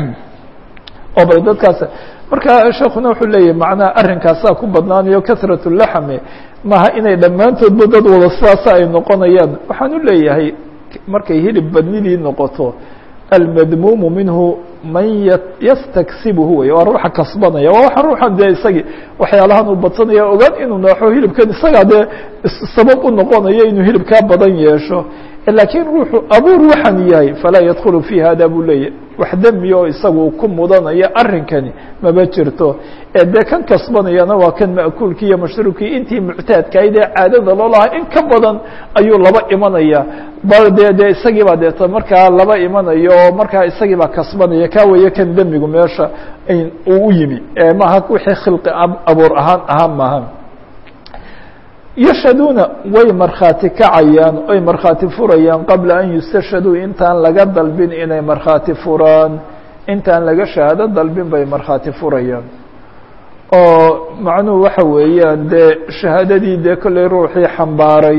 oo bay dadkaas marka sheekuna wuxuu leeyahay macnaha arrinkaasaa ku badnaanayo kasrat laxme maaha inay dhammaantoodba dad wada sidaasa ay noqonayaan waxaan u leeyahay markay hilib badnidii noqoto almadmuumu minhu man yastaksibuhu wey waa ruuxa kasbanaya waa waxa ruuxan dee isagii waxyaalahan uu badsanaya ogaan inuu naaxo hilibkan isagaa dee sabab u noqonayo inuu hilibkaa badan yeesho laakiin ruuxu abuur waxaan yahay falaa yadkulu fii hada buu leeyahy wax dembi oo isagu ku mudanaya arrinkani maba jirto dee kan kasbanayana waa kan ma'kuulkii iyo mashruubkii intii muctaadkahayd ee caadada loo lahaa in ka badan ayuu laba imanaya bal dee isagii baa deeta markaa laba imanayo oo markaa isagii baa kasbanaya kaa weeye kan dembigu meesha uu u yimi maaha wixii khilqi abuur ahaan maaha yashhaduuna way markhaati kacayaan oy markhaati furayaan qabla an yustashhaduu intaan laga dalbin inay markhaati furaan intaan laga shahaado dalbin bay markhaati furayaan oo macnuhu waxa weeyaan dee shahaadadii dee kolley ruuxii xambaaray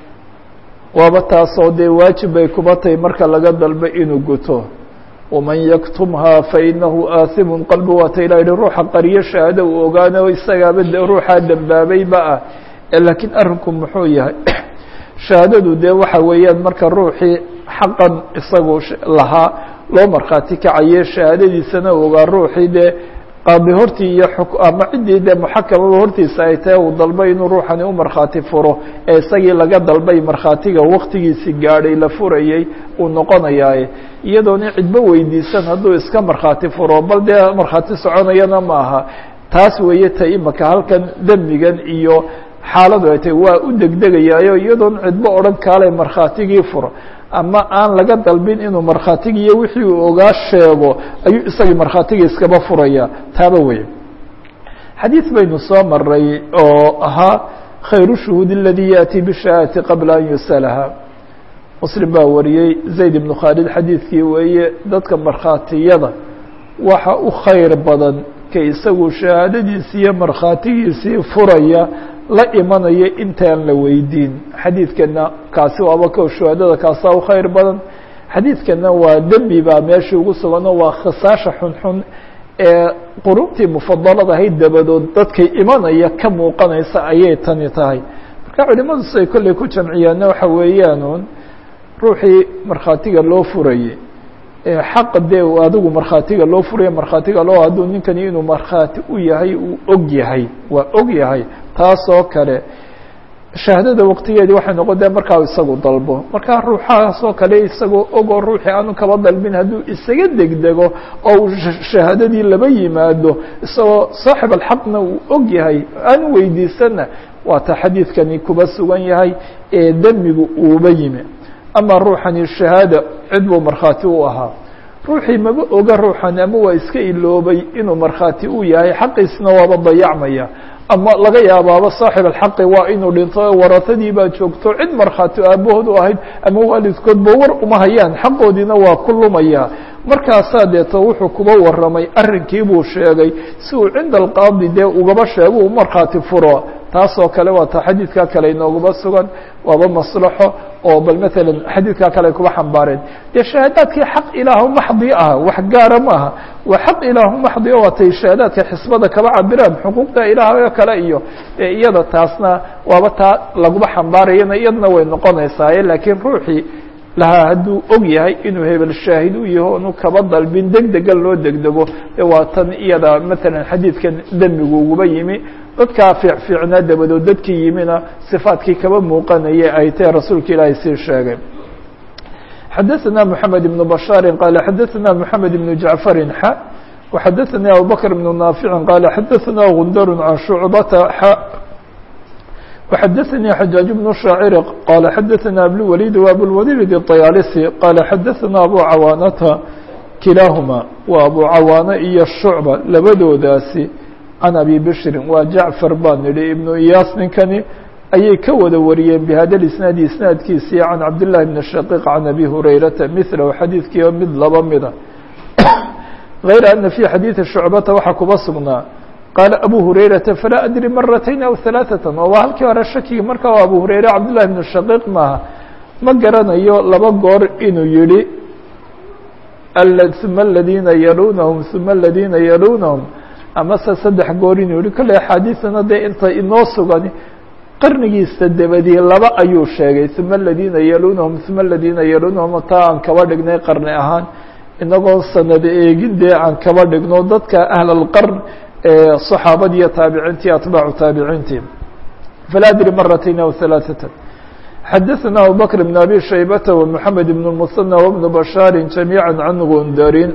waaba taasoo dee waajib bay kuba tahay marka laga dalbo inuu guto waman yaktumhaa fainahu aasimun qalbu waata ilah yihi ruuxa qariyo shahaado uu ogaano isagaaba ruuxaa dembaabayba ah laakiin arrinku muxuu yahay shahaadadu dee waxa weeyaan marka ruuxii xaqan isagu lahaa loo markhaati kacaye shahaadadiisana ogaa ruuxii dee qaadi hortii iyo ama ciddii dee muxakamaba hortiisa ay tahay uu dalbay inuu ruuxani u markhaati furo ee isagii laga dalbay markhaatiga waktigiisii gaadhay la furayey uu noqonayaaye iyadoona cidbo weydiisan hadduu iska markhaati furo bal dee markhaati soconayana ma aha taas weeye ta imaka halkan dembigan iyo xaaladu ay tahay waa u degdegayaayo iyadoon cidbo odhan kaalay markhaatigii furo ama aan laga dalbin inuu markhaatigii iyo wixii uu ogaa sheego ayuu isagii markhaatigii iskaba furaya taaba weye xadiid baynu soo maray oo ahaa khayru shuhuud اladii yaأtii bishahaadati qabla an yusalaha muslim baa wariyey zayd ibnu khaalid xadiidkii weeye dadka markhaatiyada waxa u khayr badan ka isagu shahaadadiisii iyo markhaatigiisii furaya la imanaya intaan la weydiin xadiidkana kaasi waaba ko shuhaadada kaasaa u khayr badan xadiidkana waa dembi baa meeshii ugu sugano waa khisaasha xunxun ee qurubtii mufadalada ahayd dabadood dadkay imanaya ka muuqanaysa ayay tani tahay marka culimadu siday kolley ku jamciyaana waxa weeyaanuun ruuxii markhaatiga loo furayey xaqa dee adigu markhaatiga loo furaya markhaatiga loo hadduu ninkani inuu markhaati u yahay uu og yahay waa og yahay taasoo kale shahaadada waqtigeedii waxay noqon dee markaa isagu dalbo markaa ruuxaasoo kale isagoo ogoo ruuxii aanu kaba dalbin hadduu isaga degdego oo uu shahaadadii laba yimaado isagoo saaxib alxaqna uu og yahay aanu weydiisanna waa ta xadiidkani kuba sugan yahay ee demigu uuba yimi ama ruuxani shahaada cid buu markhaati u ahaa ruuxii maba oga ruuxan ama waa iska iloobay inuu markhaati u yahay xaqiisna waaba dayacmaya ama laga yaabaaba saaxib alxaqi waa inuu dhinto waratadii baa joogto cid markhaati aabahood u ahayd ama waalidkoodba war uma hayaan xaqoodiina waa ku lumaya markaasaa deeto wuxuu kuba waramay arrinkii buu sheegay si uu cinda alqaadi dee ugaba sheego u markhaati furo taasoo kale waa ta xadiidka kale inoogaba sugan waaba maslaxo oo bal maalan xadiidkaa kale ay kuba xambaareen dee shahaadaadkii xaq ilaahu maxdi ah wax gaara maaha waa xaq ilaahu maxdi o waatay shahaadaadka xisbada kaba cabiraan xuquuqda ilaah kale iyo iyada taasna waaba taa laguba xambaarayana iyadna way noqonaysaa laakiin ruuxii lahaa hadduu og yahay inuu hebel shaahid u yaho onu kaba dalbin degdegan loo degdego waa tan iyada maalan xadiidkan dembigu uguba yimi dadkaa fiicnaa dabadood dadkii yimina صifaadkii kaba muuqanaya ay tahe rasuulka ilaahay sii sheegay xadaثna mحamed بن بشhاaر qال xadaثna mحamed بن جaعفر وxadaثnي abubكر بن ناaفع qال xadaثna غندر عن شhuعبة وxadaثnي xجاaج بن شhاacر qال xadaثna أبوالوليد وأبوالوليد الطyالسي qال xadaثna أbو cawاnةa kilaahuma waa أbو cawاnة iyo شhuعبة labadoodaasi can abi bshrin waa jacfar baan nidhi ibnu iyaas ninkani ayay ka wada wariyeen bihada isnaadi isnaadkiisii can cabdالlahi bn shaqiq can abi hurayrata milahu xadiidkii mid laba mida غayra ana fي xadiiثi shucbata waxaa kuba sugnaa qaala abu hurayrata falaa adri maratayn aw ثalaaثata oo waa halkii hore shakigi marka abu hurayre cabdالlahi bn shaqiq maaha ma garanayo laba goor inuu yihi ثuma اladina yalunahum ثuma اladina yalunahum amase saddex goor inuu yihi kolley axaadiisana dee inta inoo sugan qarnigiisa dabadii laba ayuu sheegay ثuma اladina yalunahum ثuma اladina yalunahum taa aan kaba dhignay qarni ahaan inagoo sanad eegin dee aan kaba dhigno dadka ahl اlqarn صaxaabadii iyo taabiciintii atbaacu taabiciintii falaa adri maratayn aw ثalaaثata xadaثna abu bكر بن abي شhaybة ومحamed بن المثنى وبن بشhاaر جamيعا عن غundrin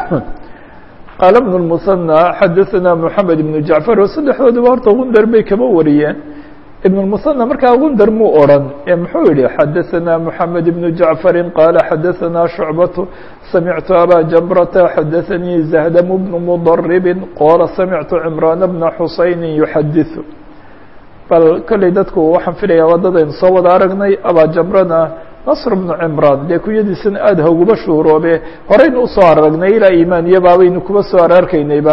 qاaل بن المثنى xadaثna محamed بن جaعفر oo saddexdooduba horta gundar bay kaba wariyeen iبن المثنى markaa gundar muu oran ee muxuu yihi xadaثna محamed بن جaعفر qاaل xadaثna شhuعبة samعtu abا جمرة xadaثnii زhdم بن مضرب qاla samعtu عمrان بن xuseyn يحadiث bal kolley dadku waxaan filaya waddadaynu soo wada aragnay abajamrana nasr bnu cimraan dee kuyadiisana aada hauguba shuuroobe horeynu usoo aragnay ilaa imaaniya baabaynu kuba soo ararkaynayba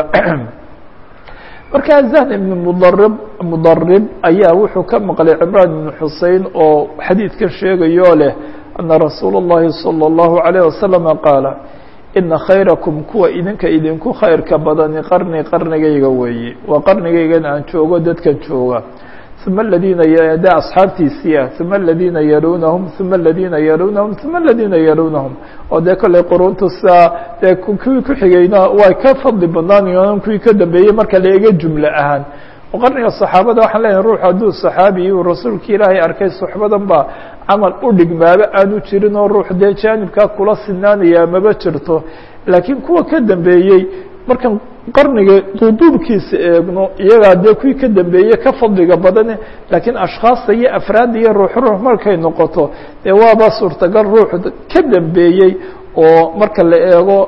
markaa zahn ibn mudarib ayaa wuxuu ka maqlay cimraan ibn xusein oo xadiidkan sheegayo leh ana rasuula اllahi salى اllahu عalيه wasalama qaala ina khayrakum kuwa idinka idinku khayrka badani qarnigayga weeye waa qarnigaygan aan joogo dadkan jooga ثuma اladina de asxaabtiisii ah ثuma اladina yalunahum ثuma اladina yalunahum ثuma اladina yalunahum oo dee kolley quruntu sidaa dee kuwii ku xigayna way ka fadli badnaanayaan kuwii ka dambeeyey marka la eega jumle ahaan oo qarniga صaxaabada waxaan leeyahay ruux hadduu صaxaabi uu rasuulka ilaahay arkay suxbadan baa camal u dhigmaaba aanu jirin oo ruux dee jaanibkaa kula sinaanaya maba jirto laakiin kuwa ka dambeeyey markan qarniga duuduubkiisa eegno iyagaa dee kuwii ka dambeeye ka fadliga badane laakiin ashkhaasta iyo afraadda iyo ruux markay noqoto dee waaba suurtagal ruux ka dambeeyey oo marka la eego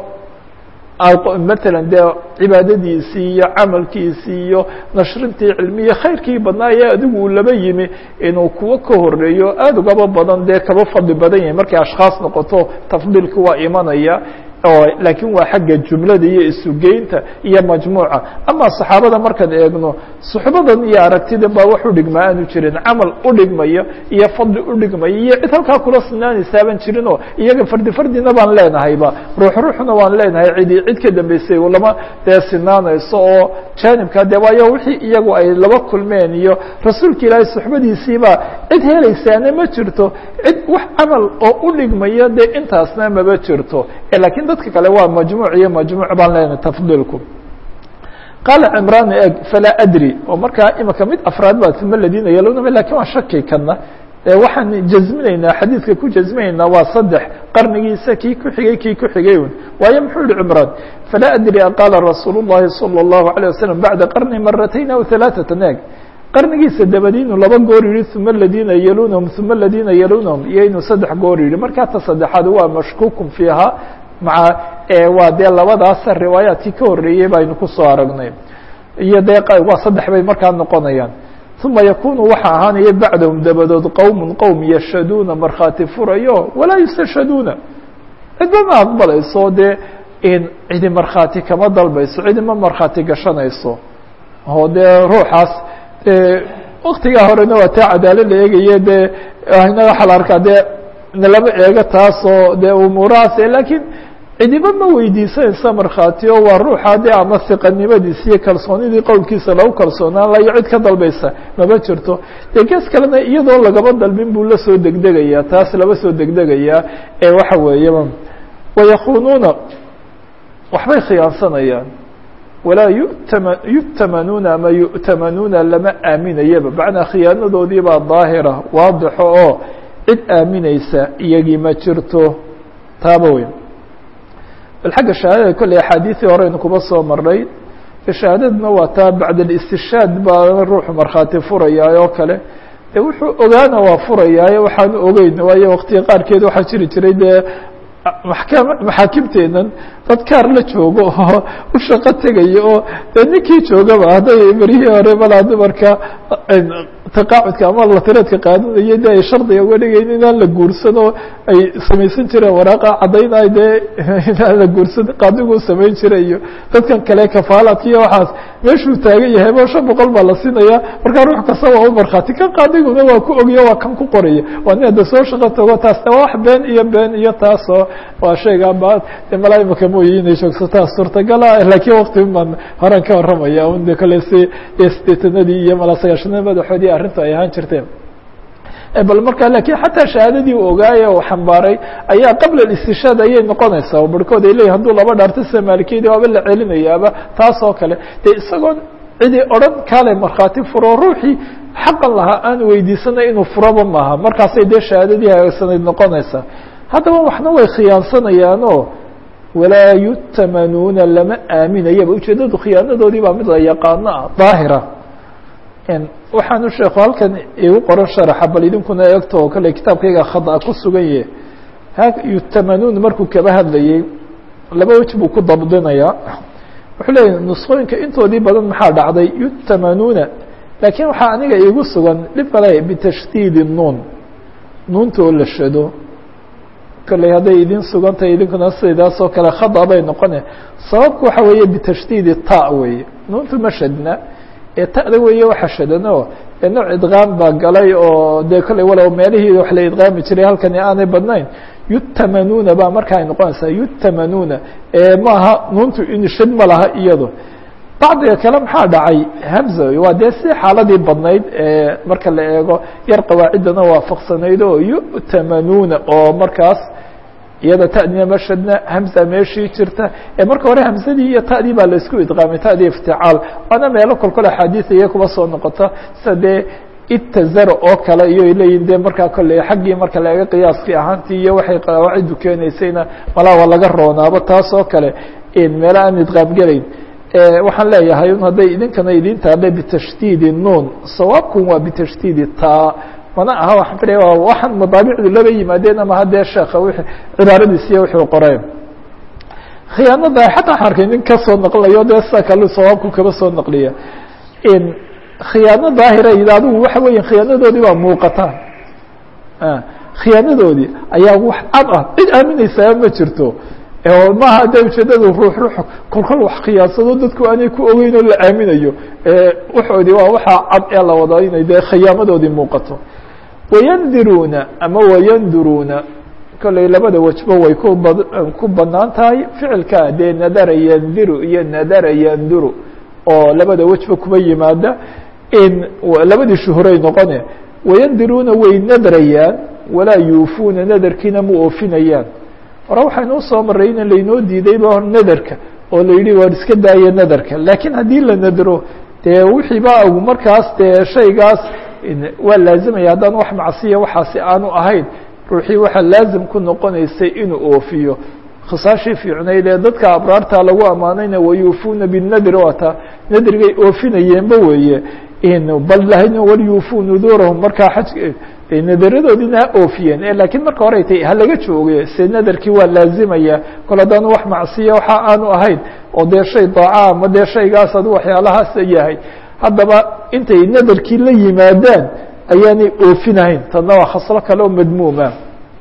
matalan dee cibaadadiisii iyo camalkiisii iyo nashrintii cilmiya khayrkii badnaa ee adigu uu laba yimi inuu kuwo ka horeeyo aada ugaba badan dee kaba fadli badan yahay markay ashkhaas noqoto tafdiilka waa imanaya laakiin waa xagga jumlada iyo isugeynta iyo majmuuca ama saxaabada markaan eegno suxbadan iyo aragtidan baa wax udhigmaa aanu jirin camal udhigmaya iyo fadli udhigmaya iyo cid halkaa kula sinaanaysaaban jirin oo iyaga fardi fardina baan leenahayba ruux ruuxna waan leenahay cid ka dambeysay lama dee sinaanayso oo jaanibka de waayo wixii iyagu ay laba kulmeen iyo rasuulka ilaahay suxbadiisiiba cid helaysaana ma jirto cid wax camal oo udhigmaya dee intaasna maba jirto lakiin dadka kale waa majmuuc iyo majmuuc baan leenahay tafdiilku qaala cimraan eg falaa adri oo markaa imika mid afraad baa uma ladina yalunahum lakin waan shaki kana waxaan jazminaynaa xadiidka ku jazminaynaa waa saddex qarnigiisa kii ku xigay kii ku xigay un waayo muxuu yihi cimraan falaa adri qaala rasuul الlahi salى الlahu عalيه wasalam bacda qarni maratayn aw ثalaaثata eg qarnigiisa dabadi inuu laba goor yihi uma اladina yalunahum uma اladina yalunahum iyo inuu saddex goor yihi markaa ta saddexaad waa mashkuukun fiiha maa waa dee labadaas riwaayaadkii ka horeeyey baynu kusoo aragnay iyo dee waa saddex bay markaa noqonayaan uma yakunu waxaa ahaanaya bacdahum dabadood qowm yashhaduuna markhaati furayo walaa yustashhaduuna cidba ma aqbalayso dee cidi markhaati kama dalbayso cidima markhaati gashanayso oo dee ruuxaas waktigaa horena waa taa cadaalad la eegaye dee waxaa la arkaa dee lama eego taasoo dee umuurahaas lakiin cidiba ma weydiisanaysa markhaati o waa ruuxa de ama hiqanimadiisi iyo kalsoonidii qowlkiisa lagu kalsoonaan layo cid ka dalbaysa maba jirto dee gees kalena iyadoo lagaba dalbin buu lasoo degdegayaa taas laba soo degdegayaa ee waxa weeyaba wayakunuuna waxbay khiyaansanayaan walaa yu'tamanuuna ama yu'tamanuuna lama aaminayaba macnaa khiyaanadoodii baa daahira waadixo oo cid aaminaysa iyagii ma jirto taaba weyn bal xagga shahaadada kolley axaadiisii horeynu kuba soo marnay shahaadadna waa taa bacda alistishaad baa ruuxu markhaati furayaay oo kale dee wuxuu ogaana waa furayaayo waxaanu ogeyn waayo waktiga qaarkeed waxaa jiri jiray dee maxaakimteenan dad kaar la joogo oo u shaqo tegaya oo dee ninkii joogaba hadday beryihii hore malaa dumarka taqaacudka ama latireedka qaadanaya de ay shardiga uga dhigayn inaan la guursano ay samaysan jireen waraaqa caddaynay dee inaan la guursan qaadigu samayn jiray iyo dadkan kale kafaalaadka iyo waxaas meeshuu taagan yahay ba 500 baa la siinaya markaa ruux kasta waa u markhaati kan qaadiguna waa ku ogyo waa kan ku qoraya waa nin hadda soo shaqo tago taasna waa wax been iyo taasoo waa shayga baad malaa'imka mooyee inay joogsataa suurtagala laakiin waqti man horan ka waramaya unda kale si isteetanadii iyo malaasayashada madaxoodii arrinta ay ahaan jirteen bal markaa laakiin xataa shahaadadii uu ogaaya oo xambaaray ayaa qabla istishaad ayay noqonaysaa barkood ay leeyihin hadduu laba dhaarto sida maalikiyadii waaba la celinayaaba taas oo kale dee isagoon cidii odhan kaale markhaati furo ruuxii xaqan lahaa aan weydiisanay inuu furaba maaha markaasay dee shahaadadii hagaagsanayd noqonaysaa haddaba waxna way khiyaansanayaanoo walaa yutamanuuna lama aaminayaba ujeeddadu khiyaanadoodii baa mid la yaqaano ah daahira waxaanu sheeko halkan igu qoran sharaxa bal idinkuna eegto oo kale kitaabkayga khada ku sugan yahe yutamanuun markuu kaba hadlayey laba wej buu ku dabdinayaa wuxuu leeyahy nusqooyinka intoodii badan maxaa dhacday yutamanuuna laakiin waxaa aniga iigu sugan dhib kale bitashdiidi nuun nuunta oo la shado kolley hadday idin sugan tahay idinkuna sidaas oo kale khada bay noqone sababku waxa weeye bitashdiidi ta weeye nuuntu ma shadna ee ta'da weeye waxa shadano ee nooc idqaam baa galay oo dee kolley walow meelihii wax la idqaami jiray halkani aanay badnayn yutamanuuna baa marka ay noqonaysaa yutamanuuna maaha nuuntu in shad ma laha iyado bacdiga kale maxaa dhacay hamza waa dee si xaaladii badnayd marka la eego yar qawaaciddana waafaqsanayd oo yu'tamanuuna oo markaas iyada ta'dina ma shadna hamza meeshii jirta marka hore hamzadii iyo ta'dii baa la isku idqaamay ta'dii ifticaal waana meelo kolkol axaadiis iyo kuba soo noqota sida dee itazara oo kale iyo ay leeyihin de markaa kolley xaggii marka la eega qiyaaskii ahaantii iyo waxay qawaaciddu keenaysayna malaa waa laga roonaaba taas oo kale meelo aan idqaam gelayn waxaan leeyahay un hadday idinkana idin taale bitashdiidi nuun sawaabkun waa bitashdiidi taa mana aha waxaan filaya waxaan madaabicdu laba yimaadeen ama haddee sheekha cibaaradiisiiyo wuxuu qoreen khiyaanada xataa waxaan arkay nin kasoo naqlayo dee sida kale sawaabku kaba soo naqliya khiyaano daahira yidhi adigu waxa weya khiyaanadoodii baa muuqataan khiyaanadoodii ayaa wax cad ah cid aaminaysaa ma jirto maaha de ujeedadu ruux kolkol wax khiyaansado dadku aanay ku ogeyn oo la aaminayo waxoodii waa waxaa cad ee la wada inay dee khiyaamadoodii muuqato wayandiruuna ama wayanduruuna kolley labada wejba way ku banaan tahay ficilka dee nadara yandiru iyo nadara yanduru oo labada wejba kuba yimaada labadii shuhuray noqone wayandiruuna way nadrayaan walaa yuufuuna nadarkiina ma oofinayaan hore waxaynu usoo maray in laynoo diidayba nadarka oo la yidhi waar iska daaya nadarka laakiin haddii la nadro dee wixiiba markaas dee shaygaas waa laazimaya haddaan wax macsiya waxaasi aanu ahayn ruuxii waxaa laazim ku noqonaysay inuu oofiyo khisaashii fiicnayd ee dadka abraarta lagu ammaanayna wayuufuuna binadri waata nadrigay oofinayeenba weeye bal lahayna walyuufuu nuduurahum markaa xaj nadaradoodiina ha oofiyeen lakiin marka hore tay ha laga jooge se nadarkii waa laazimaya kol haddaan wax macsiya waxa aanu ahayn oo dee shay daaca ama dee shaygaas adu waxyaalahaas yahay haddaba intay nadarkii la yimaadaan ayaanay oofinahayn tadna waa khaslo kale oo madmuuma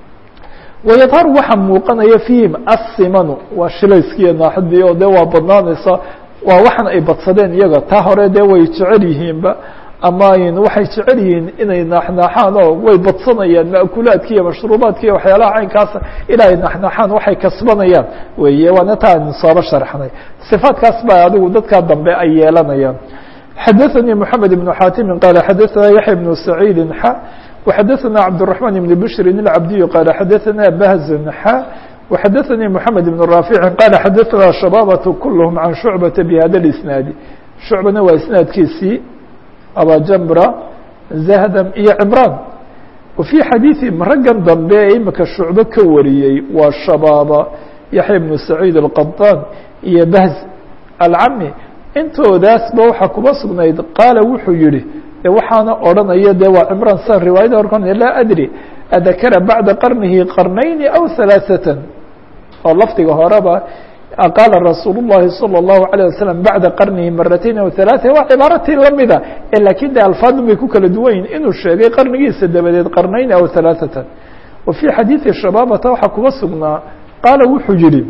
wayadharu waxaa muuqanaya fiihim assimanu waa shilayskiiyo naaxidii oo dee waa badnaanaysa waa waxan ay badsadeen iyaga taa hore dee way jecel yihiinba ama waxay jecel yihiin inay naaxnaaxaan oo way badsanayaan ma'kulaadki iyo mashruubaadki iyo waxyaalaha caynkaasa ilaa ay naaxnaaxaan waxay kasbanayaan weeye waana taa aynu sooba sharxnay sifaatkaas baa adigu dadkaa dambe ay yeelanayaan xadaثnي محamed بن xاtimi qال xadaثna yaحya بن سacيidi xa وxadaثna cabdالرحمن بن bشri الcabdiي qال xadaثna bahزn xa وxadaثnي محamed بن rاafici qال xadaثna شhabاbة kulhm عan شhuعbaةa bhada الإsناadi shucbana waa isnaadkiisii abajambra zahdm iyo cmraan وفي xadiiثi raggan dambe ee imika shucbo ka wariyey waa shabaaba yaحya بن سacيid الqaطاn iyo bahz alcami intoodaasba waxaa kuba sugnayd qaala wuxuu yihi de waxaana odhanaya de waa cimraan san riwaayada horkana laa adri adakara bacda qarnihi qarnayni aw ثalaaثata oo lafdiga horeba qaala rasuul الlahi salى الlahu عalيه wasalam bacda qarnihi maratayn aw ثalaaثa waa cibaaratii lamida lakin de alfaadun bay ku kala duwan yihin inuu sheegay qarnigiisa dabadeed qarnayn aw ثalaaثata wa fي xadiiثi shabaabata waxaa kuba sugnaa qaala wuxuu yihi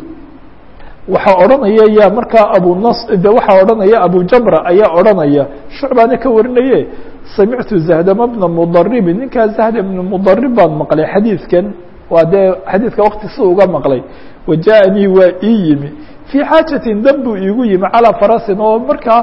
waxaa odhanaya yaa markaa de waxaa odhanaya abujamra ayaa odhanaya shucbaana ka warinaye samictu zahdama bna mudaribin ninkaa zahda bna mudarib baan maqlay xadiidkan waa dee xadiidka wakti si uga maqlay wajaءanii waa ii yimi fii xaajatin dan buu iigu yimi calىa farasin oo markaa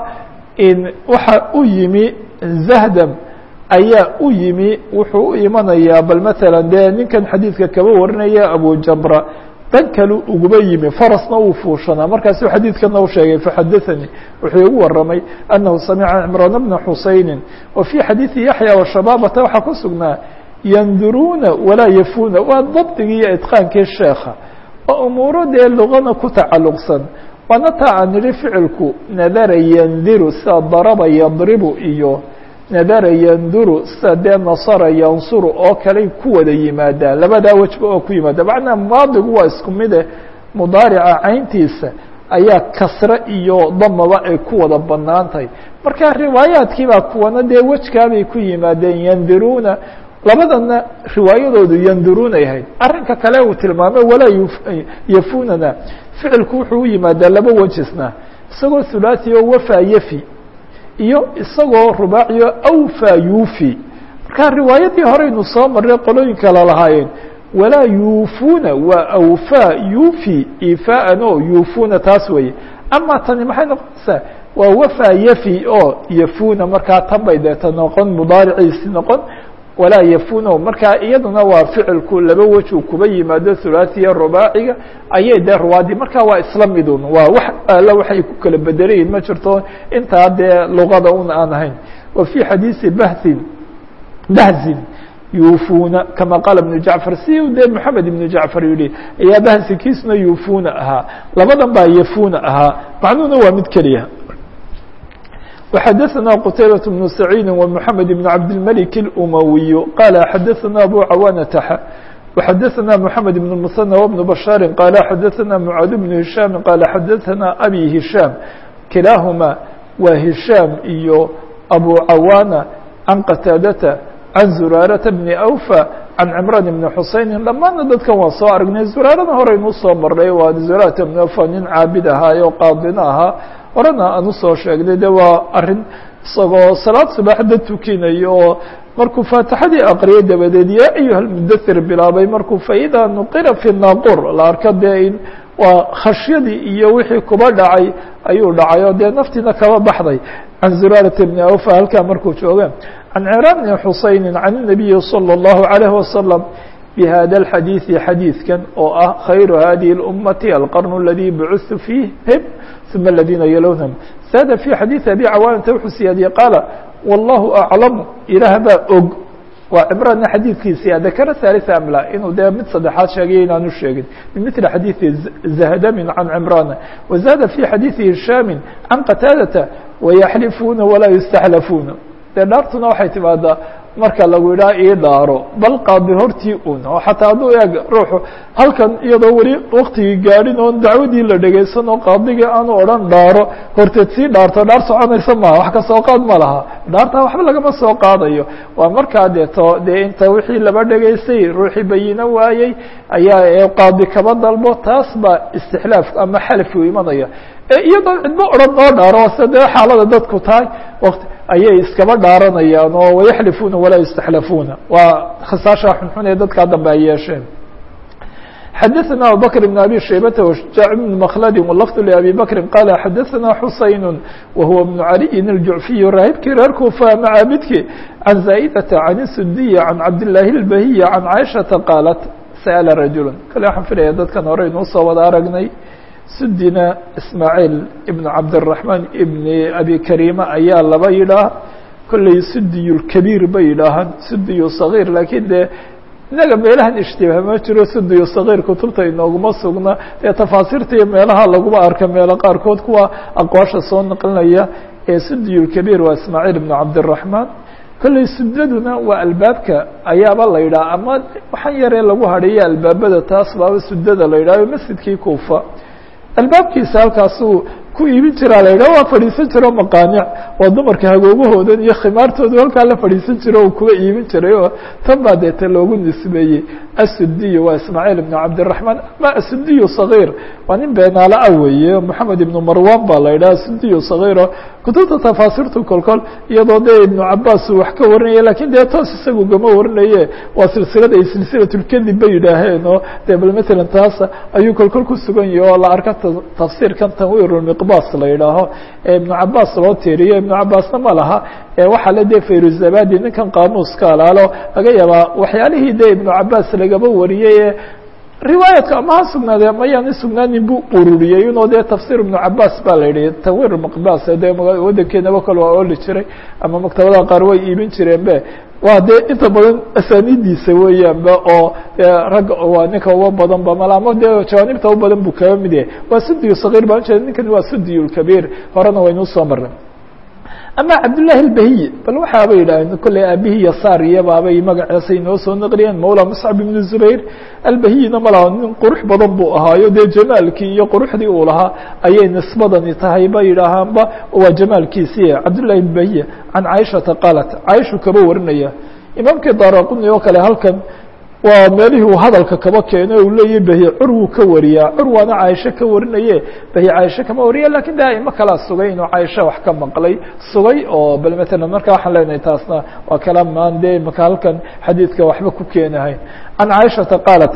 waxa u yimi zahdam ayaa u yimi wuxuu u imanayaa bal maala dee ninkan xadiidka kaba warinaya abujamra dan kale uguba yimi farasna uu fuushanaa markaasuu xadiidkana u sheegay faxadaثanii wuxuu igu waramay anahu samica cimraan bna xusayni wa fii xadiiثi yaxya washabaabata waxaa ku sugnaa yanduruuna walaa yafuuna waa dabdigii iyo itqaankii sheekha oo umuuro dee luqana ku tacalluqsan waana taa aan nidhi ficilku nadara yandiru sida daraba yadribu iyo nadara yanduru sida dee nasara yansuru oo kaley ku wada yimaadaan labadaa wejba oo ku yimaada macnaa maadigu waa isku mide mudaarica cayntiisa ayaa kasre iyo damaba ay ku wada banaan tahay marka riwaayaadkiibaa kuwana dee wejkaabay ku yimaadeen yandiruuna labadana riwaayadoodu yanduruuna yahayd arrinka kale uu tilmaamay walaa yafunana ficilku wuxuu u yimaadaa laba wejisna isagoo hulaaثi oo wafaa yafi iyo isagoo rubaaciyo awfaa yuufi markaa riwaayadii horeynu soo marray qolooyinka lalahaayeen walaa yuufuuna waa awfaa yuufi ifaaan oo yuufuuna taas weeye ama tani maxay noqonaysaa waa wafaa yafi oo yafuuna markaa tan bay deeta noqon mudaariciisi noqon walaa yafuno markaa iyaduna waa ficilku laba wej uu kuba yimaado hulaaثiya rubaaciga ayay dee ruwaadii markaa waa isla midun waa wax alla waxay ku kala bedelayiin ma jirto intaa dee luqada un aan ahayn wa fii xadiiثi bahzin yuufuuna kama qaala iبnu jacfar si u dee moxamed iبnu jacfar yihi ayaa bahsinkiisuna yuufuuna ahaa labadan baa yafuuna ahaa macnuhuna waa mid keliya وxadثna qتaybة بن سعيid ومحamed بن cabdالملك الأmوي qال xadثna أbو cawاnة وxadثna محamed بن المثنى وبن بشhاaر qال xadثna معاad بن هiشhام qال xadثna أbي هiشhام kilaahma waa هiشhام iyo أbو cawاnة عن qتاadةa عن زurاaرة بن أوفى عن cمrان بن حuسayن dhamaana dadkan waa soo aragnay zuraarada horeynuu soo maray waa زurاaرة بن أوفى nin caabid ahaayo qaadina ahaa horena aan usoo sheegnay de waa arin isagoo salaad subaxda tukinayo oo markuu faatixadii aqriyay dabadeed ya ayuha lmudathir bilaabay markuu faida nuqira fi naaqur la arka dee waa khashyadii iyo wixii kuba dhacay ayuu dhacay oo dee naftiina kaba baxday can zuraarat bni awfa halkaa markuu jooga can cimraan bni xusayni can الnabiyi salى الlahu عalayh wasalam bhada الxadiiثi xadiidkan oo ah khayru hadihi اlummati alqarn اladii buciثtu fiihim ثuma اladina yalwnhm saada fي xadiiثi abi cawaanata wuxuu siyaadiyey qaala wallahu aclamu ilaah baa og waa cimraanna xadiidkiisii adakara ثالثa amla inuu dee mid saddexaad sheegaya inaanu sheegin bimثli xadiiثi zahdamin can cimrana wazaada fي xadiiثi hishaami can qataadata wayaxlifuuna walaa yustaxlafuuna dee dhaartuna waxay timaadaa marka lagu yidhaha ii dhaaro bal qaadi hortii un oo xataa hadduu eeg ruuxu halkan iyadoo weli waktigii gaadhin oon dacwadii la dhegaysan oo qaadigii aanu odhan dhaaro horteed sii dhaarto dhaar soconaysa maha wax ka soo qaad ma laha dhaartaa waxba lagama soo qaadayo waa markaa deeto dee inta wixii laba dhegaystay ruuxii bayino waayey ayaa qaadi kaba dalbo taas baa istixlaaf ama xalfi u imanaya iyadoo cidbo odhan noo dhaaro se dee xaalada dadku tahay wati ayay iskaba dhaaranayaan oo wayaxlifuuna walaa yustaxlafuuna waa khisaasha xunxun ee dadkaa dambe ay yeesheen xadaثna abubakr بn abi shaybata وshujaac bn mkldi wlfd لabi bakri qala xadaثna xusayn wahuwa bn caliyin الjucfiy raahibkii reer kufa macaabidki can zaa'data can sudiya can cabdالlahi اlbahiya can caiشhaةa qaalat sa'la rajul kale waxaan filaya dadkan hore inuu soo wada aragnay sudina ismaaعiil ibn cabdالرaحmaan ibn abi karima ayaa laba yidhaah kolley sudiy اkabiir bay yidhaahaan sudiy صغيir lakiin dee inaga meelahan ishtibaah ma jiro sudiy صغيir kutubta inooguma sugna dee tafaasiirta iyo meelaha laguma arka meelo qaarkood kuwa aqwaasha soo naqlinaya ee sudiy اkabiir waa ismaaعiil ibn cabdالرaحmaan kolley sudaduna waa albaabka ayaaba la yidhaha ama waxaan yaree lagu hadhiya albaabada taas baaba sudada la yidhahyo masjidkii kufa albaabkiisa halkaasuu ku iibin jiraa la yidhah waa fadhiisan jiro maqaanic waa dumarka hagoogahoodan iyo khimaartoodu halkaa la fadhiisan jiro uu kuwa iibin jiray oo tan baa deeta loogu nisbeeyey asudiy waa ismaaعiil ibn cabdالرaحmaan ama asudiy صغيir waa nin beenaala ah weeye moxamed ibnu marwan baa la yidhaha asudiy صغيiro kutubta tafaasiirtu kolkol iyadoo dee ibnu cabaas uu wax ka warinaya lakin dee toos isagu gama warinaye waa silsilada ay silsilatulkadib bay yidhaaheen oo dee bal matalan taas ayuu kolkol ku sugan yahi oo la arka tafsiirkan tanwiirulmiqbaas la yidhaaho ee ibnu cabaas loo tiiriyo ibnu cabaasna ma laha waxaa le dee fayruzabadi ninkan qaamuuska alaalo laga yaabaa waxyaalihii dee ibnu cabaas lagaba wariyey riwaayaadka ama ha sugnaadee ama ayaana sugnaanin buu ururiyey inoo dee tafsiir ibnu cabaas baa la yidhi tanwiir maqbaas dee waddankeenaba kale waa ooli jiray ama maktabadaha qaar way iibin jireen be waa dee inta badan asaanidiisa weeyaanba oo rag waa ninka uba badan ba mal ama dee jawaanibta u badan buu kaga mid yahay waa sudiyu sagiir baan jeeda ninkan waa sudiyu lkabiir horena waynuu soo marnay ama cabdالlahi الbahiy bal waxaabay yidhaaheen kolley aabihii yasaar iyo baabay magaceesay noo soo naqliyeen mawla muscab ibn zubayr albahiyina malaha nin qurux badan buu ahaayo dee jamaalkii iyo quruxdii uu lahaa ayay nisbadani tahay ba yidhaahaanba waa jamaalkiisii cabdالlahi الbahiy can caaishata qaalat caaishu kaba warinaya imaamkii daraquni oo kale halkan waa meelihii uu hadalka kaba keeno uu leeyahy bahiy curwuu ka wariyaa curwaana caaisho ka warinaye bahiy caaisho kama wariya lakin de aimo kalaa sugay inuu caaisha wax ka maqlay sugay oo bal matalan marka waxaan leenahay taasna waa kalaamaan de maka halkan xadiidka waxba ku keenahay can caaishata qaalat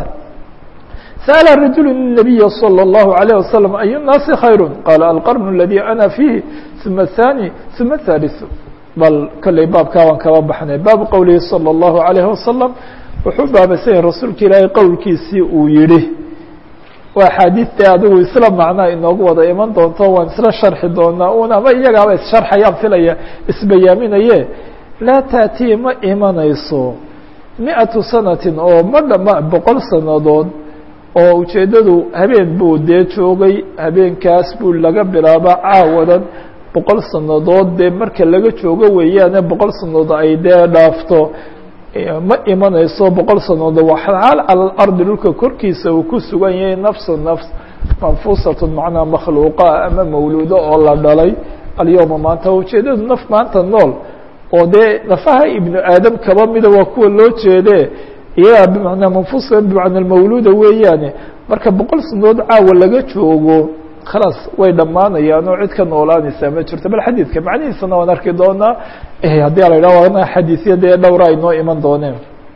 sa'ala rajulu الnabiya salى الlahu عalيه wasalam ayu الnaasi khayr qaala alqarn aladi ana fiihi uma الthani uma الthaliث bal kolley baabkaa waan kaba baxnay baabu qowlihi salى الlahu عalيه wasalam wuxuu baabaysanya rasuulka ilaahay qowlkiisii uu yihi waa axaadiidta adigu isla macnaa inoogu wada iman doonto waan isla sharxi doonaa un ama iyagaaba issharxayaan filaya isbayaaminaye laa taatii ma imanayso 100 sanatin oo ma dhama 100 sanadood oo ujeeddadu habeen buu dee joogay habeenkaas buu laga bilaaba caawadan 100 sanadood dee marka laga joogo weeyaane 100 sanadood ay dee dhaafto ma imanayso 100 sanadood waxaal cala alardi dhulka korkiisa uu ku sugan yahay nafsu nafs manfuusatun macnaa makhluuqa ama mawluudo oo la dhalay alyowma maanta ujeedadu naf maanta nool oo dee nafaha ibnu aadam kaba mida waa kuwa loo jeedee iyagaa bimacnaa manfuusa bimacnaa mawluuda weeyaane marka 100 sanadood caawa laga joogo khalaas way dhammaanayaan oo cid ka noolaanaysaa ma jirto bal xadiidka macnihiisana waan arki doonaa haddii la yidhah waana xadiisyadee dhowra ay noo iman dooneen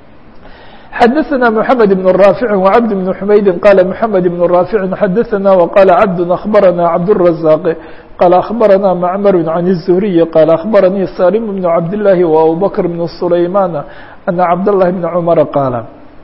xadaثna mحamed بن رافع وcبد بن حmayd qala mحamed بن رافع xadaثna وqala cبd أخbarana cبدالرزاq qala أخbarana mcmr عن الزهري qala أخbaranii salim بن cabdاللahi وabubكر بن سulayman أna cabdاللahi بن cmر qaala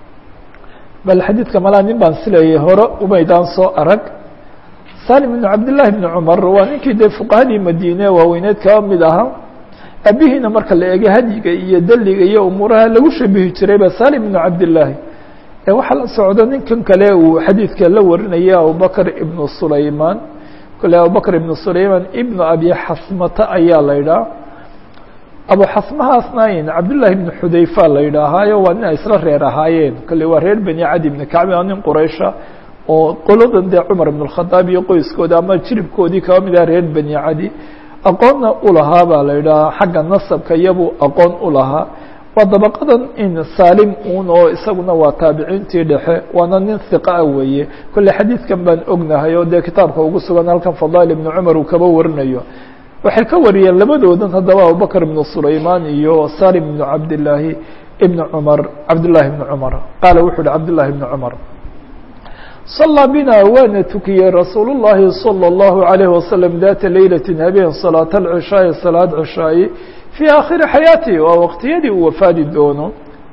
bal xadiidka malaa nin baan silayay hore umaydaan soo arag salim بن cabdاللahi بن cmر waa ninkii dee fuqahadii madine waaweyneed kaba mid ahaa abihiina marka la eego hadyiga iyo daliga iyo umuuraha lagu shabihi jiray ba salim بن cabdاللahi waxaa la socda ninkan kale uu xadiidka la warinaya abubakr ibn sulayman kole abubakr ibn sulayman ibn abi xasmata ayaa la yidhaha abu xasmahaasna cabdالlahi بn xudayfa la yidhaahaayo waa nin ay isla reer ahaayeen kole waa reer beni cadi ibn kacbi a nin quraysha oo qoladan dee cumar ibn الkhadaab iyo qoyskooda ama jiribkoodii kaba mid ah reer beni cadi aqoonna ulahaa baa la yidhahaa xagga nasabka iyabuu aqoon u lahaa waa dabaqadan in salim un oo isaguna waa taabiciintii dhexe waana nin hiqaa weeye kolle xadiidkan baan ognahay oo dee kitaabka ugu sugan halkan fadail ibn cumar uu kaba warinayo waxay ka wariyeen labadoodan haddaba abubakr ibn sulayman iyo salim ibn cabdillaahi ibn cumar cabdالlahi ibn cumar qaala wuxuu uhi cabdالlahi ibn cumar صلى bina waana tukiyey rasuul الlahi صلى الlaه عليه وasلم data laylaة habeen صلاaة الcشhaaءi salaad cشhaaye fي akhiri xayaatihi waa waqtiyadii uu wafaadi doono